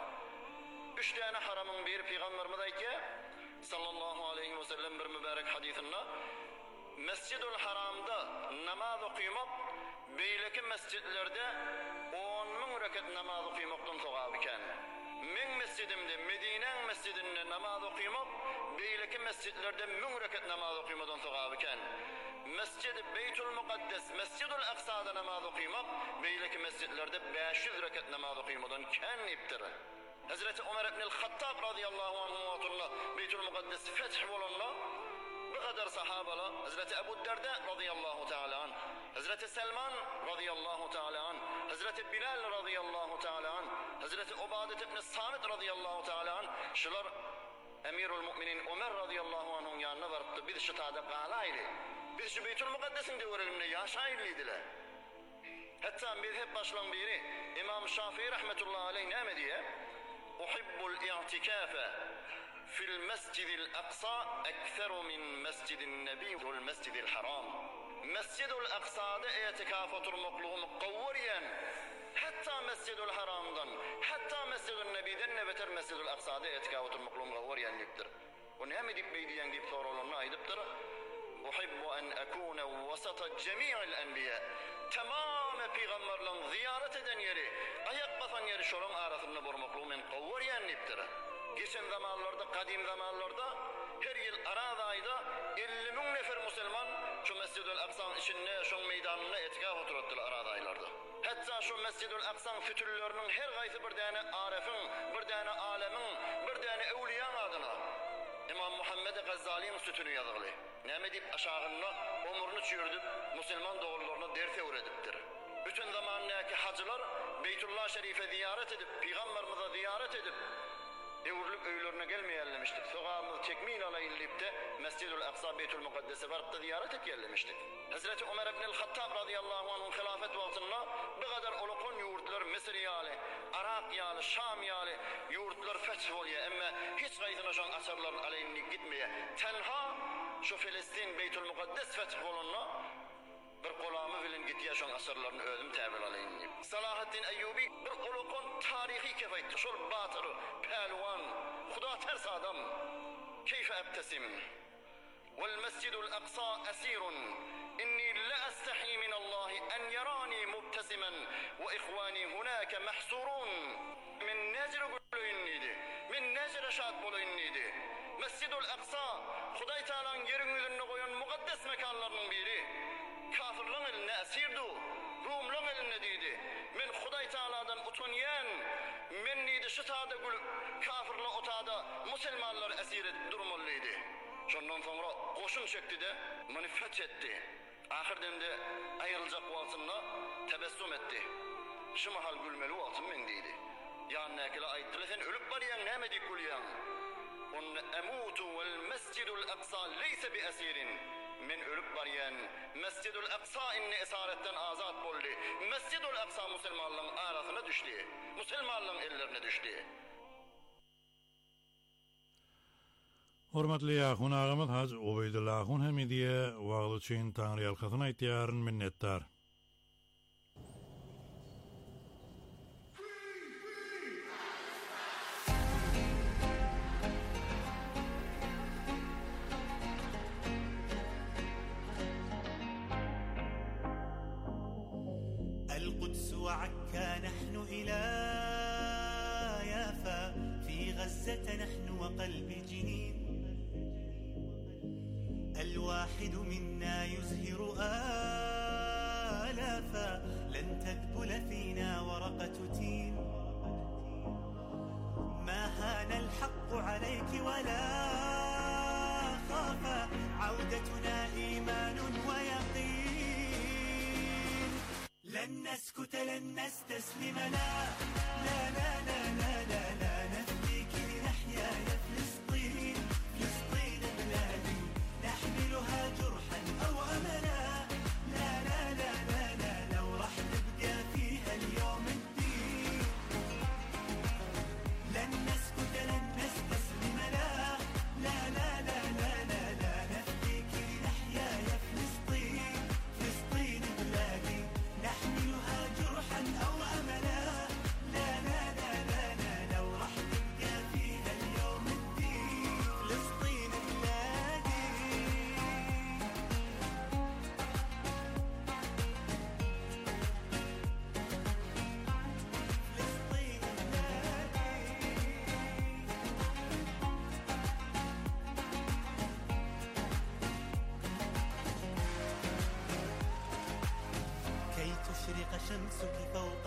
Speaker 14: 3 tane haramyň biri Peygamberimiz aýtdy. Sallallahu aleyhi ve sellem bir mübarek hadisinde Mescid-ül Haram'da namaz okuymak, beyleki mescidlerde 10.000 rekat namaz okuymaktan sogab iken. Men mescidimde, Medine'nin mescidinde namaz okuymak, beyleki mescidlerde 1000 rekat namaz okuymadan sogab iken. Mescid-i Beytul Mukaddes, Mescid-ül Aqsa'da namaz okuymak, beyleki mescidlerde 500 rekat namaz okuymadan ken iptir. Hazreti Ömer ibn el-Hattab radıyallahu anhu Beytul Mukaddes feth bolanlar bu kadar sahabalar, Hazreti Ebu Derda radıyallahu teala an, Hazreti Selman radıyallahu teala an, Hazreti Bilal radıyallahu teala an, Hazreti Ubadet ibn Samit radıyallahu teala an, şular Emirul Müminin Ömer radıyallahu anh'ın yanına varıptı. Biz şu taada qalaylı. Biz şu Beytul Mukaddes'in devrelimde yaşayırlıydılar. Hatta mezhep başlan biri İmam Şafii rahmetullahi aleyh ne diye? Uhibbul i'tikafe fil mescidil aqsa ekseru min mescidin nebi vel mescidil haram. Mescidul Aqsa'da i'tikaf oturmakluğumu qawwariyen hatta Mescidul Haram'dan hatta Mescidul Nebi'den ne beter Mescidul Aqsa'da i'tikaf oturmakluğumu qawwariyenlikdir. O ne mi dip beydiyen dip sorularına aydıptır. Uhibbu en akuna vasata cemi'il enbiya. Tamam peygamberlerin ziyaret eden yeri, ayak basan yeri şolun arasında bormakluğumu qawwariyenlikdir. Geçen zamanlarda, kadim zamanlarda her yıl Arad ayda 50.000 nefer Müslüman şu Mescid-ül Aqsa'nın içinde, şu meydanına etikaf oturttular Arad aylarda. Hatta şu Mescid-ül Aqsa'nın fütürlerinin her gaysi bir tane arifin, bir tane alemin, bir tane evliyan adına İmam Muhammed Gazzali'nin sütünü yazılı. Näme dip aşağında umurunu çürdüp Müslüman doğrularına ders öğretiptir. Bütün zamandaki hacılar Beytullah Şerif'e ziyaret edip, Peygamberimize ziyaret edip Evurlup öylerine gelmeyenlemiştik. Sokağımızı çekmeyin alayınlayıp de Mescid-ül Aqsa Beytul Mukaddes'e varıp da ziyaret et yerlemiştik. Hazreti Ömer ibn el-Hattab radıyallahu anh'ın hilafet vaktinde bu kadar olukun yurtlar Mısır yali, Arak yali, Şam yali yurtlar feth oluyor. Ama hiç gaydına şu an asırların aleyhinlik gitmeye. Tenha şu Filistin Beytul Mukaddes feth olunna bir kulağımı bilin gittiye şu an asırlarını ödüm təbil aleyhinlik. Salahaddin Eyyubi bir olukun tarihi kefaytti. Şol batırı, pelvan, Huda ters adam. Keyfe ebtesim. Vel mescidul aqsa esirun. İnni la astahi min Allahi en yarani mubtesimen ve ihvani hunaka mahsurun. Min necre gülüyünniydi. Min necre şad boluyunniydi. Mescidul Aqsa, Huday Teala'nın yerin yüzünü koyun mukaddes mekanlarının biri. Kafirlığın eline esirdu. Rumlığın eline deydi. Men Huday Teala'dan utunyen, men neydi şu taada gülüp, kafirle o taada Müslümanlar esir edip durmalıydı. Şundan sonra koşun çekti de, manifet etti. Ahirden de ayrılacak vaktinde tebessüm etti. Şu mahal gülmeli vaktim men deydi. Yani nekile ayettiler, sen ölüp var yan, ne medik gül yan? Onne emutu vel mescidul aqsa leyse bi esirin. Men ölüp baryen Mescid-ül Aqsa inni esaretten azat boldi. Mescid-ül Aqsa Müslümanların arasına düştü. Müslümanların ellerine düştü.
Speaker 1: Hormatly ýa-hun agymyz Haj Obeydullah hun hemidiye wagty üçin Taňry ýalkasyna aýtýaryn minnetdar.
Speaker 15: وعكا نحن إلى يافا في غزة نحن وقلب جنين، الواحد منا يزهر آلافا، لن تذبل فينا ورقة تين. ما هان الحق عليك ولا خاف، عودتنا إيمان ويقين. لن نسكت لن نستسلم، لا لا لا لا لا لا, لا نفديك لنحيا يا فلسطين. فلسطين بلادي نحملها جرحا أو أملا، لا لا لا لا لا لو راح نبقى فيها اليوم الدين. لن نسكت لن نستسلم، لا لا لا لا لا لا, لا نفديك لنحيا يا فلسطين. فلسطين بلادي نحملها جرحا أو أملا، لا لا لا لا لا لو راح نبقى فيها اليوم الدين. فلسطين بلادي. فلسطين بلادي. كي تشرق شمسك فوق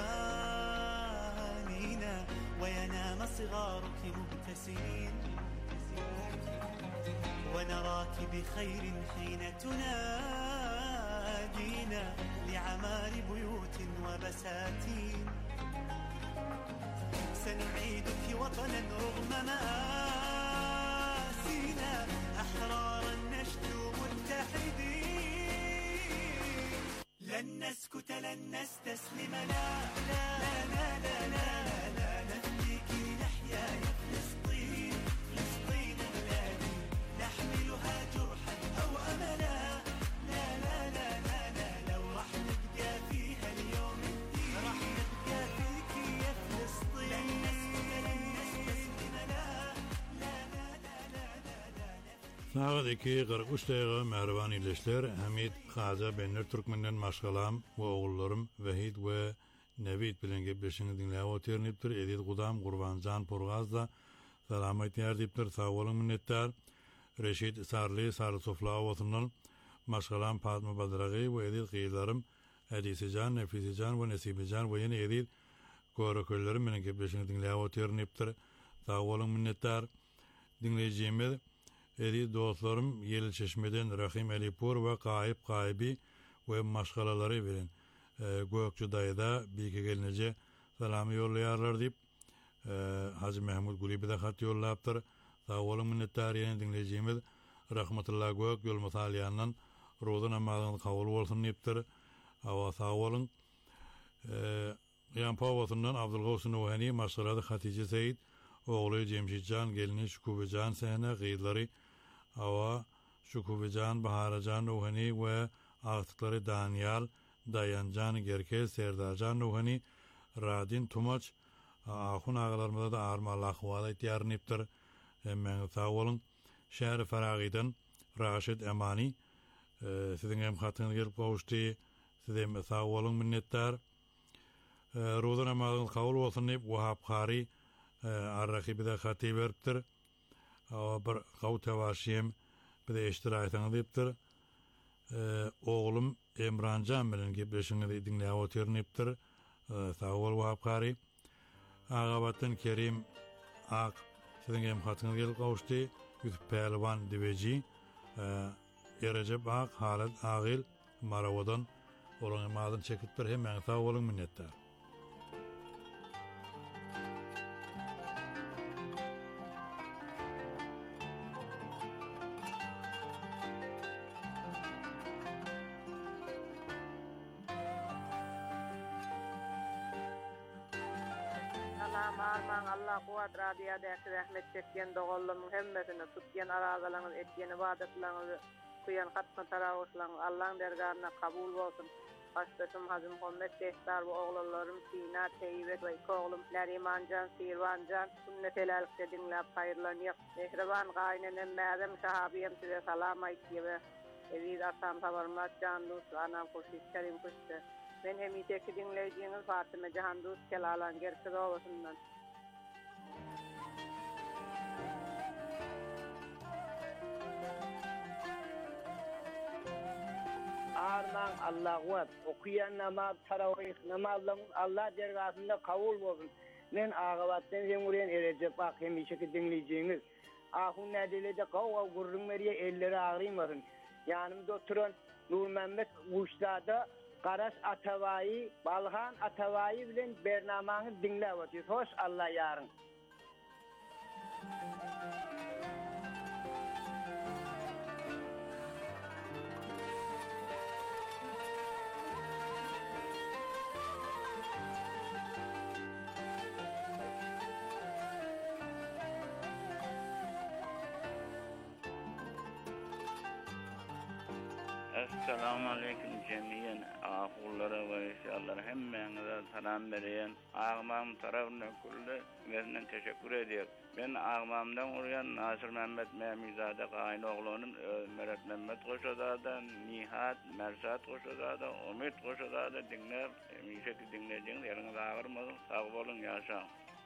Speaker 15: أمانينا، وينام صغارك مبتسمين، ونراك بخير حين تنادينا لعمار بيوت وبساتين. سنعيدك وطنا رغم مآسينا، أحرارا نشدو متحدين. لن نسكت لن نستسلم، لا لا لا لا لا لا, لا نفديك لنحيا يا فلسطين. فلسطين بلادي نحملها جرحا أو أملا، لا لا لا لا لا لو راح نبقى فيها اليوم الدين. راح نبقى فيك يا فلسطين. لن نسكت لن نستسلم، لا لا لا لا لا لا.
Speaker 1: Nağdaki 43 daýyga mehriban ýerleşler Hamid Gaza Benner Türkmenden maşgalam we oğullarym Wahid we Nebit bilen gepleşiňi dinläp otyrnypdyr. Edit Gudam Gurbanjan Porgazda salamat ýerdipdir. Sag bolun minnetdar. Reşit Sarly Sarı Soflawowynyň maşgalam Fatma Badragy we edit gyýlarym Edisijan, Nefisijan we Nesibijan we ýene edit görököllerim bilen gepleşiňi dinläp otyrnypdyr. Sag bolun minnetdar. Dinleýijimiz Eri dostlarım Yel Çeşmeden Rahim Alipur ve Qayip Qaybi ve maşgalaları bilen Gökçü dayıda bir gelince salamı yollaýarlar diýip Hacı Mehmud Gulibi de hat yollapdyr. Sag bolun minnetdar ýene dinleýijimiz rahmetullah Gök Gölmasalyandan rozan namazyny kabul bolsun diýipdir. Awa sag bolun Ýan Pawasyndan Abdulgawsun Owhani maşgalady Hatice Seyit oğlu Cemşitcan gelini Şukubecan sehne gyýdlary Awa Şukubejan, Baharajan Owhani we agtyklary Danial, Dayanjan Gerkez, Serdarjan Owhani, Radin Tumaç, ahun agalarymyza da armalla ahwal aýtýarnypdyr. Hemen sag bolun. Şäher Faragydan Raşid Emani siziň hem hatyňyz gelip gowuşdy. Size sag bolun minnetdar. Rozan namazyny kabul bolsun diýip Wahap Qari Ar-Rakibi de hatip beripdir. Bir gaw tewaşym bir de iştirak etdiňiz diýipdir. Oğlum Emranjan bilen gepleşiňi dinläp otyrnypdyr. Sag bol Wahap Qari. Agabatdan Kerim Ak siziň hem hatyňyz gelip gowuşdy. Yusuf Pelvan Diveji, Recep Ak, Halit Agil Marawadan olan madan çekipdir. Hemen sag bolun minnetdar.
Speaker 11: Allah kuwat radiyada rahmet çekýän dogallarymyň hemmesini tutýan arazalaryňyz etýän ibadetlerinizi kuyan hatma tarawuşlaryň Allahyň dergahyna kabul bolsun. Başdaşym Hazym Muhammed Tehtar we oglanlarym Sina, Teýbek we iki oglum Nerimanjan, Sirvanjan sünnet helalykda dinläp haýyrlanýar. Mehriban gaýnenem mäzem sahabiýem size salam aýtýar. Eviz atam sabarmat Jandus anam Kurşit Kerim Kuşta. Men hem ýeteki dinleýijiňiz Fatyma Jahandus Kelalan Gerçi Dowasyndan. armağan Allah var. Okuyan namaz, taravih, namazlar Allah dergahında kabul olsun. Men ağabattan zemuriyen erecek bak hemişeki dinleyeceğiniz. Ahun nedelede kavga gurrun veriye elleri ağrıymasın. Yanımda oturan Nur Mehmet Uşda'da Karas Atavayı, Balhan Atavayı bilen bernamanı dinlevatıyor. Hoş Allah yarın.
Speaker 16: Assalamu alaikum cemiyen ahullara ve inşallah hemmenize selam veriyen ağmam tarafına kullu gözünden teşekkür ediyorum. Ben ağmamdan uğrayan Nasır Mehmet Mehmizade Kaynoğlu'nun Meret Mehmet Koşadağ'da, Nihat, Mersat Koşadağ'da, Umit Koşadağ'da dinler, mişeki dinleyeceğiniz yeriniz ağırmasın, sağ olun, yaşa.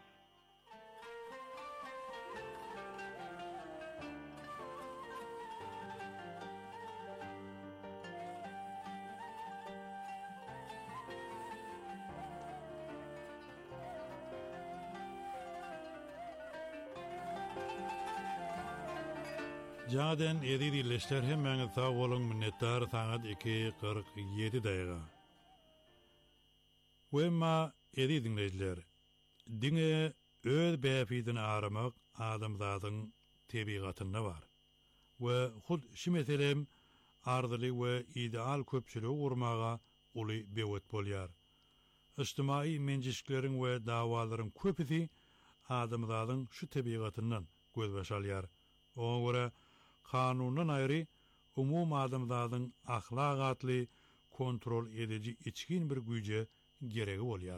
Speaker 1: Jaden edi dilleşler hemmeňiz sağ bolun minnetdar saňat 2:47 daýga. Wemma edi dinleýijiler. Diňe öz bäpidini aramak adamzatyň tebigatynda bar. We hud şu meselem ardyly we ideal köpçüligi gurmaga uly bewet bolýar. İçtimai menjişlikleriň we dawalaryň köpüsi adamzatyň şu tebigatyndan gözbaşalýar. Oňa görä kanundan ayrı umum adamzatyň ahlakatly kontrol edici içkin bir güýje geregi bolýar.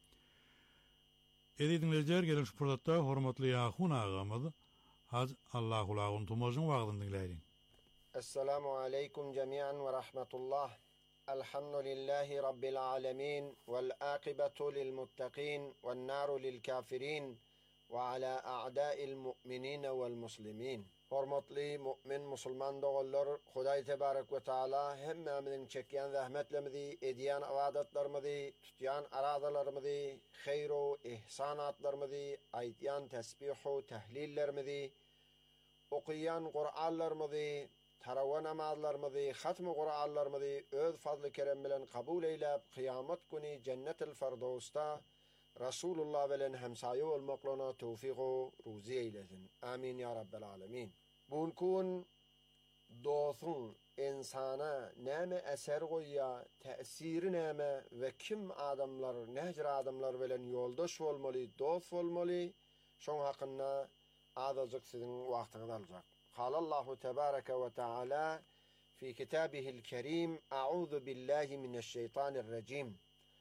Speaker 1: Edinlejer gelen şu fırsatda hormatly Yahun ağamyz haz Allahu lağun tumajyň wagtyny dinleýin.
Speaker 17: Assalamu alaikum jami'an ve rahmetullah. Elhamdülillahi rabbil alamin vel aqibatu lil muttaqin ven naru lil kafirin ve ala a'da'il mu'minin vel muslimin. Hormatly mümin musulman dogallar, Hudaý tebarek we taala hemmemiziň çekýän zähmetlerimizi, edýän ibadatlarymyzy, tutýan aradalarymyzy, hayro ihsanatlarymyzy, aýtýan tesbihu tehlillerimizi, okuyan Kur'anlarymyzy, tarawa namazlarymyzy, hatmy Kur'anlarymyzy öz fazly kerem bilen kabul eýläp, kıyamet güni cennetil firdawsda Rasulullah bilen hemsaýy bolmaklaryna tawfiq we ruzi eýlesin. Amin ya rabbel alamin. Bunkun dostun insana näme eser goýýa, täsiri näme we kim adamlar, näjir adamlar bilen ýoldaş bolmaly, dost bolmaly, şoň hakynda azazyk siziň wagtyňyz aljak. Halallahu tebareke ve taala fi kitabihil kerim, a'udhu billahi mineşşeytanirracim.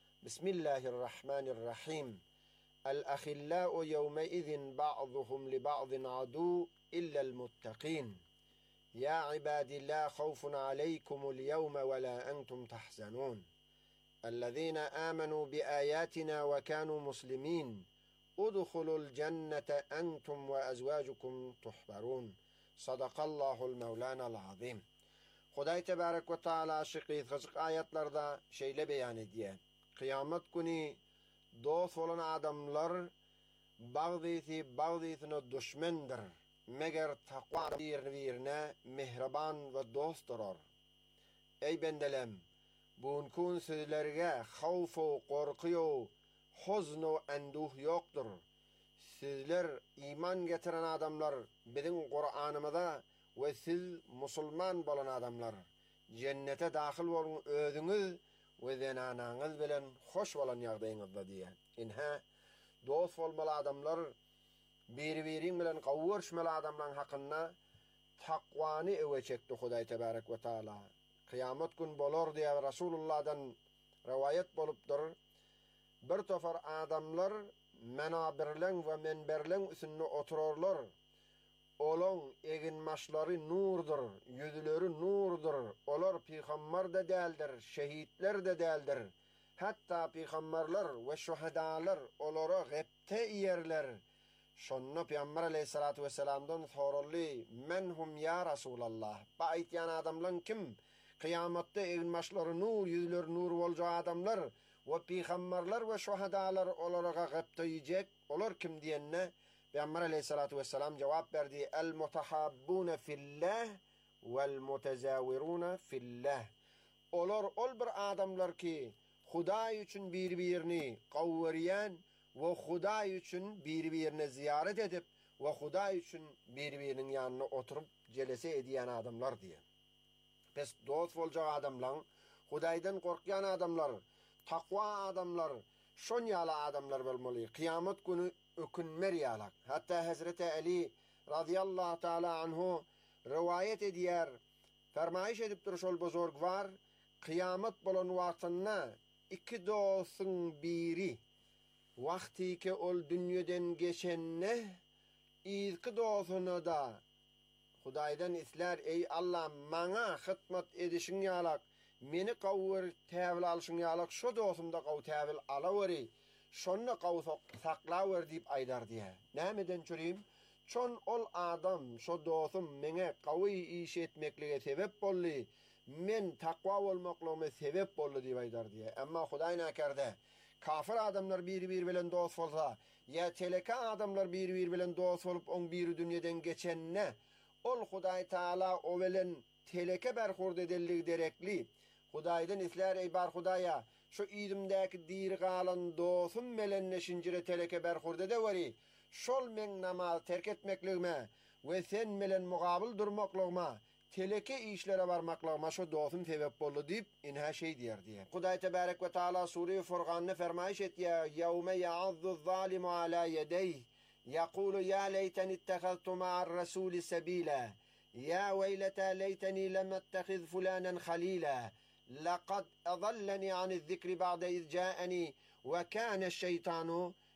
Speaker 17: Bismillahirrahmanirrahim. El-ahillâ'u yevmeizin ba'duhum li ba'din adu illa'l muttaqin. Ya ibadillah khawfun aleykumul yevme ve la entum tahzanun. Ellezîne âmenû bi âyâtina ve kânû muslimîn. Udkhulul cennete entum ve ezvâcukum tuhbarun. Sadakallahul mevlâna'l azîm. Hudaý tebarek ve taala şykyt ayetlarda şeýle beýan edýär. Kıyamet günü dost olan adamlar bagdysyna düşmendir. Meger takwa birine mehriban ve dost durar. Ey bendelem, bunkun sizlerge havfu, korkuyu, huznu, enduh yoktur. Sizler iman getiren adamlar bizim Kur'anımıza ve siz musulman bolan adamlar cennete dahil olun özünüz ve zenananız bilen hoş bolan ýagdaýyňyzda diye. Inha dost bolmaly adamlar bir-biriň bilen gowurşmaly adamlaryň hakynda takwany ewe çekdi Hudaý tebarek we taala. Kıyamet gün bolar diýe Rasulullah'dan rivayet bolupdyr. Bir tofar adamlar menabirleň we menberleň üstünde oturarlar. Olan eginmaşları nurdur, yüzleri nurdur. Olar peygamber de däldir, şehitler de däldir. Hatta peygamberler ve şuhadalar olara gepte ýerler. Şonno Peygamber aleyhissalatu vesselamdan sorully, "Men hum ya Resulallah?" Ba aýtýan adamlar kim? Kıyamatda egilmaşları nur, yüzleri nur bolja adamlar we peygamberler we şuhadalar olara gaptaýjak. Olar kim diýenne Peygamber aleyhissalatu vesselam cevap berdi: El mutahabbuna fillah vel mutazawiruna fillah. Olar ol bir adamlar ki Hudaý üçin bir-birini gawwurýan we Hudaý üçin bir-birini ziyaret edip we Hudaý üçin bir-biriniň ýanyna oturup jelese edýän adamlar diýe. Pes dost boljak adamlar, Hudaýdan korkýan adamlar, takwa adamlar, şon ýaly adamlar bolmaly. Kıyamet günü ökünmer ýalak. Hatta Hazreti Ali radıyallahu taala anhu rivayet edýär, fermaýş edip durşol bozorgwar, kıyamet bolan wagtynda iki dostun biri wagty ki ol dünýeden geçenne ilki dostuna da Hudaýdan isler, ey Allah, maňa hytmat edişiň ýalak, meni gawur täwil alşyň ýalak, şo dostumda gaw täwil alawary, şonu gaw saklawer diýip aýdar diýe. Nämeden çürüm? Çon ol adam, şo dostum meňe gawy iş etmeklige sebep boldy, men takwa bolmaklygyma sebep boldy diýip aýdar diýe. Emma Hudaý näkerde kafir adamlar bir-biri bilen dost bolsa, ýa teleka adamlar bir-biri bilen dost bolup on bir dünýeden geçenne ol Hudaý Taala o bilen teleke berhurd edildi derekli. Hudaýdan isler, ey bar Hudaýa, şu ýüzümdäki dir galan dostum bilen neşinjire teleke berhurd edeweri, şol men namaz terk etmekligime we sen bilen mugabil durmaklygyma, teleke işlere barmaklygyma şu dostum sebep boldy diýip inha şeý diýer diýe. Hudaý tebarek we taala Sure-i Furqan'da fermaýş etýär: "Yawme ya'azzu-zalimu ala yadayhi يقول يا ليتني اتخذت مع الرسول سبيلا يا ويلتى ليتني لم اتخذ فلانا خليلا لقد أضلني عن الذكر بعد إذ جاءني وكان الشيطان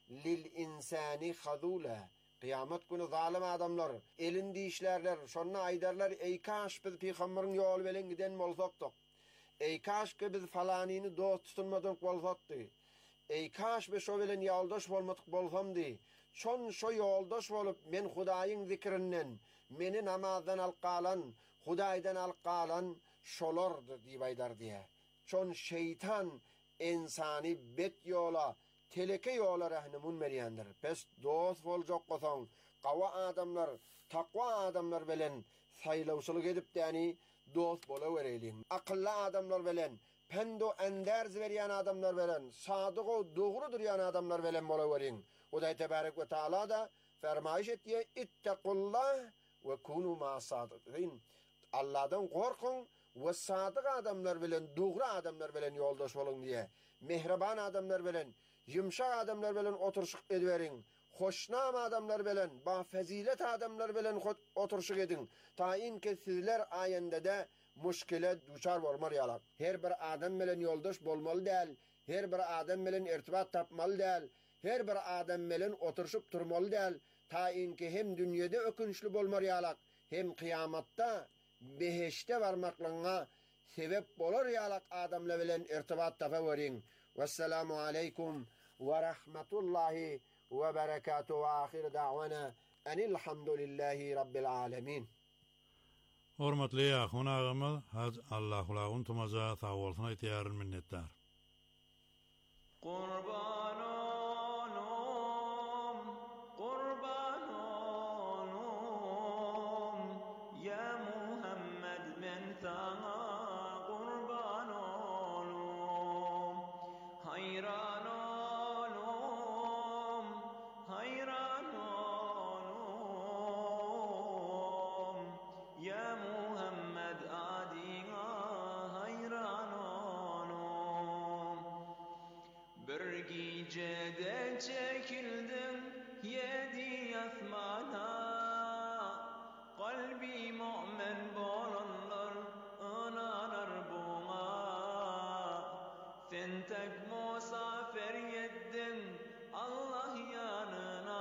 Speaker 17: للإنسان خذولا." Kıyamet günü zalim adamlar elinde işlerler, şonna aydarlar, ey kaş biz peygamberin yol bilen giden bolsakdyk. Ey kaş ki biz falanini dost tutulmadan bolsakdy. Ey kaş be şo bilen yoldaş bolmadyk bolsamdy. Şon şo yoldaş bolup men Hudaýyň zikrinden, meni namazdan alqalan, Hudaýdan alqalan şolardy diýip aýdar diýe. Şon şeytan insany bet yola, teleke yola rahnumun merýändir. Pes dost boljak bolsaň, gawa adamlar, takwa adamlar bilen saýlawçylyk edip däni dost bolawereliň. Akylly adamlar bilen, pendo enderz berýän adamlar bilen, sadyk we dogry durýan adamlar bilen bolawereliň. Hudaý tebarek ve taala da fermaýş etdi: "İttequllah ve kunu ma'as-sadiqin." Allah'dan korkun ve sadık adamlar bilen, dogry adamlar bilen yoldaş bolun diye. Mehriban adamlar bilen, yumşak adamlar bilen oturşyk ediverin. Hoşnam adamlar bilen, ba fazilet adamlar bilen oturşyk edin. Taýin ki sizler aýanda da muşkile duçar bolmar ýalak. Her bir adam bilen yoldaş bolmaly däl, her bir adam bilen irtibat tapmaly däl. Her bir adam bilen oturşyp turmaly däl, taýin ki hem dünýede ökünçli bolmar ýalak, hem kıyamatda beheşte barmaklygyňa sebep bolar ýalak adamlar bilen irtibat tapawerin. Vesselamu aleykum ve rahmetullahi ve berekatuhu ve ahir da'wana enil hamdulillahi rabbil alamin.
Speaker 1: Hormatly ýa-huna agamy, Allahu lagun tumaza sawolsun aýtýaryn minnetdar.
Speaker 18: Gecede çekildim yedi asmana, kalbi mu'min bolanlar ananar buna. Sen tek musafir yeddin Allah yanına,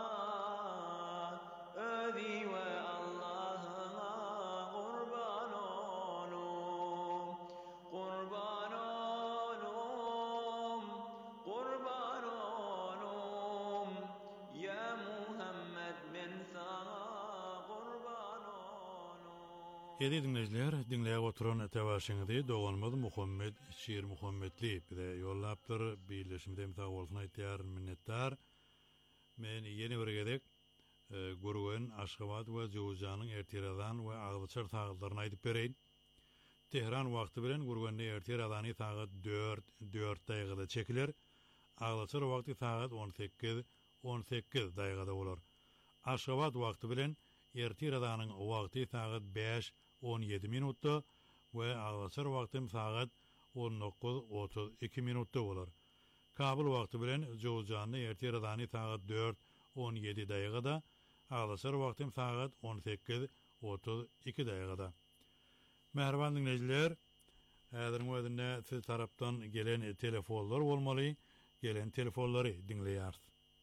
Speaker 18: özi ve Allah'ına kurban olum, kurban olum, kurban olum. Ya Muhammed ben sana kurban olum.
Speaker 1: Edi dinleyiciler, dinleye oturan tevaşyňyzy Doganmaz Muhammed Şir Muhammedli bide ýollapdyr. Birleşimde imza bolsun aýtýar, minnetdar. Men ýeni bir gedek Gurgen, Aşgabat we Jowjanyň ertiradan we Aglyçar taýlaryny aýdyp bereýin. Tehran wagty bilen Gurgende ertiradany saat 4 daýgada çekiler. Aglyçar wagty saat 18 daýgada bolar. Aşgabat wagty bilen ertiradanyň wagty saat 5:17 minutda we Aglyçar wagty saat 19:32 minutda bolar. Kabul wagty bilen Jowjanyň ertiradany saat 4:17 daýgada, Aglyçar wagty saat 18:32 daýgada. Merhaban dinleyiciler, häzirki wagtda siz tarapdan gelen telefonlar bolmaly, gelen telefonlary dinleýäris.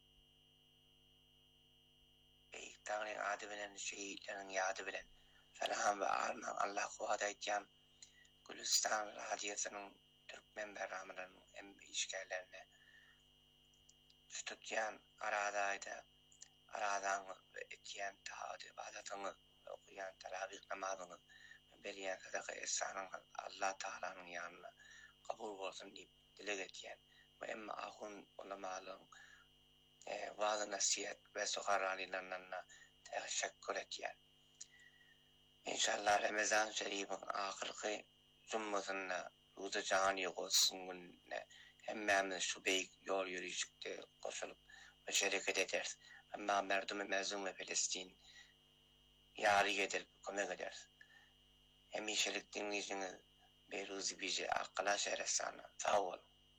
Speaker 19: Tanrı'nın adı bilen, şehitlerin yadı bilen, Ferhan ve Arman Allah kuhada etken Gülistan Radyosu'nun Türkmen berramlarının en işgallerine tututken aradan etken tahadı ibadatını okuyan teravih namazını beriyen sadaka essanın Allah Teala'nın yanına kabul olsun deyip dile getken ve emma ahun ulamalığın bazı nasihat ve sokaralilerine teşekkür etken. İnşallah Ramazan Şerif'in ahirki cumhurunda ruzu cani olsun gününe hemmemiz şu beyik yol yürüyüşükte koşulup ve şeriket ederiz. Ama merdumi mezun ve Filistin yarı edilip kömek ederiz. Hemişelik dinleyiciniz Beyruzi bizi akla şehresana. Sağ olun.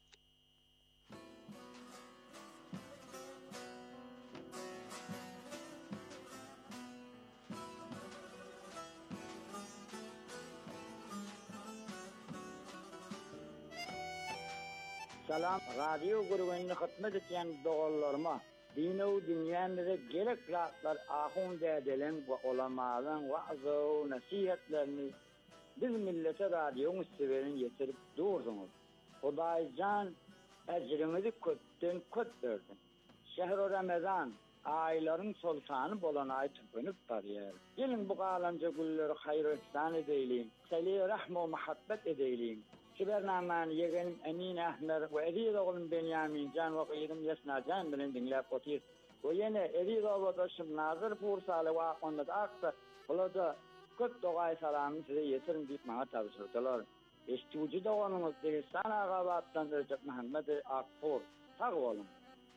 Speaker 20: Salam, radyo grubunu hizmet etyen doğullarıma, dini dünyamızda gerek rahatlar ahun dədelen ve olamazın vaazı nasihatlerini biz millete radyonun severin yetirip durdunuz. Hudaycan ecrinizi kötten köt verdin. Şehr-i Ramazan ayların sultanı bolan ay tüpünüp tarıyar. Gelin bu alamca gülleri hayır ihsan edeyleyim. Seli rahmu muhabbet edeyleyim. Kibernaman yegenim Emin Ahmer ve Erid oğlum Benyamin Can ve Qiydim Yasna Can bilen dinlep otir. Ve yine Erid oğlum Nazır Bursalı ve onda da aksa bulada köp doğay salamını size yetirin deyip bana tabışırdılar. Eştucu da onunuz Dilistan Ağabat'tan Recep Muhammed Akpur. Sağ olun.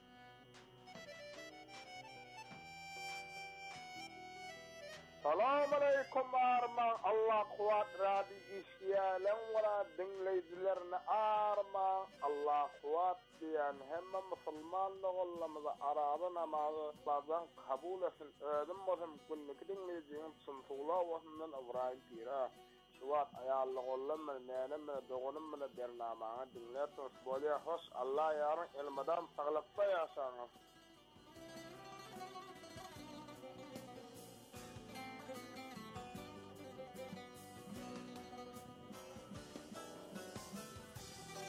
Speaker 21: Salam aleykum arman Allah kuvat radi işyalen wala dinleyicilerine arman Allah kuvat diyen hemme musulman oğullamıza arada namazı bazen kabul etsin ödüm bozum günlük dinleyicinin sıntıqla oğulundan İbrahim Pira şuvat ayarlı oğullamı nenem doğunum bernamağı dinlersiniz böyle hoş Allah yarın ilmadan sağlıkta yaşanız.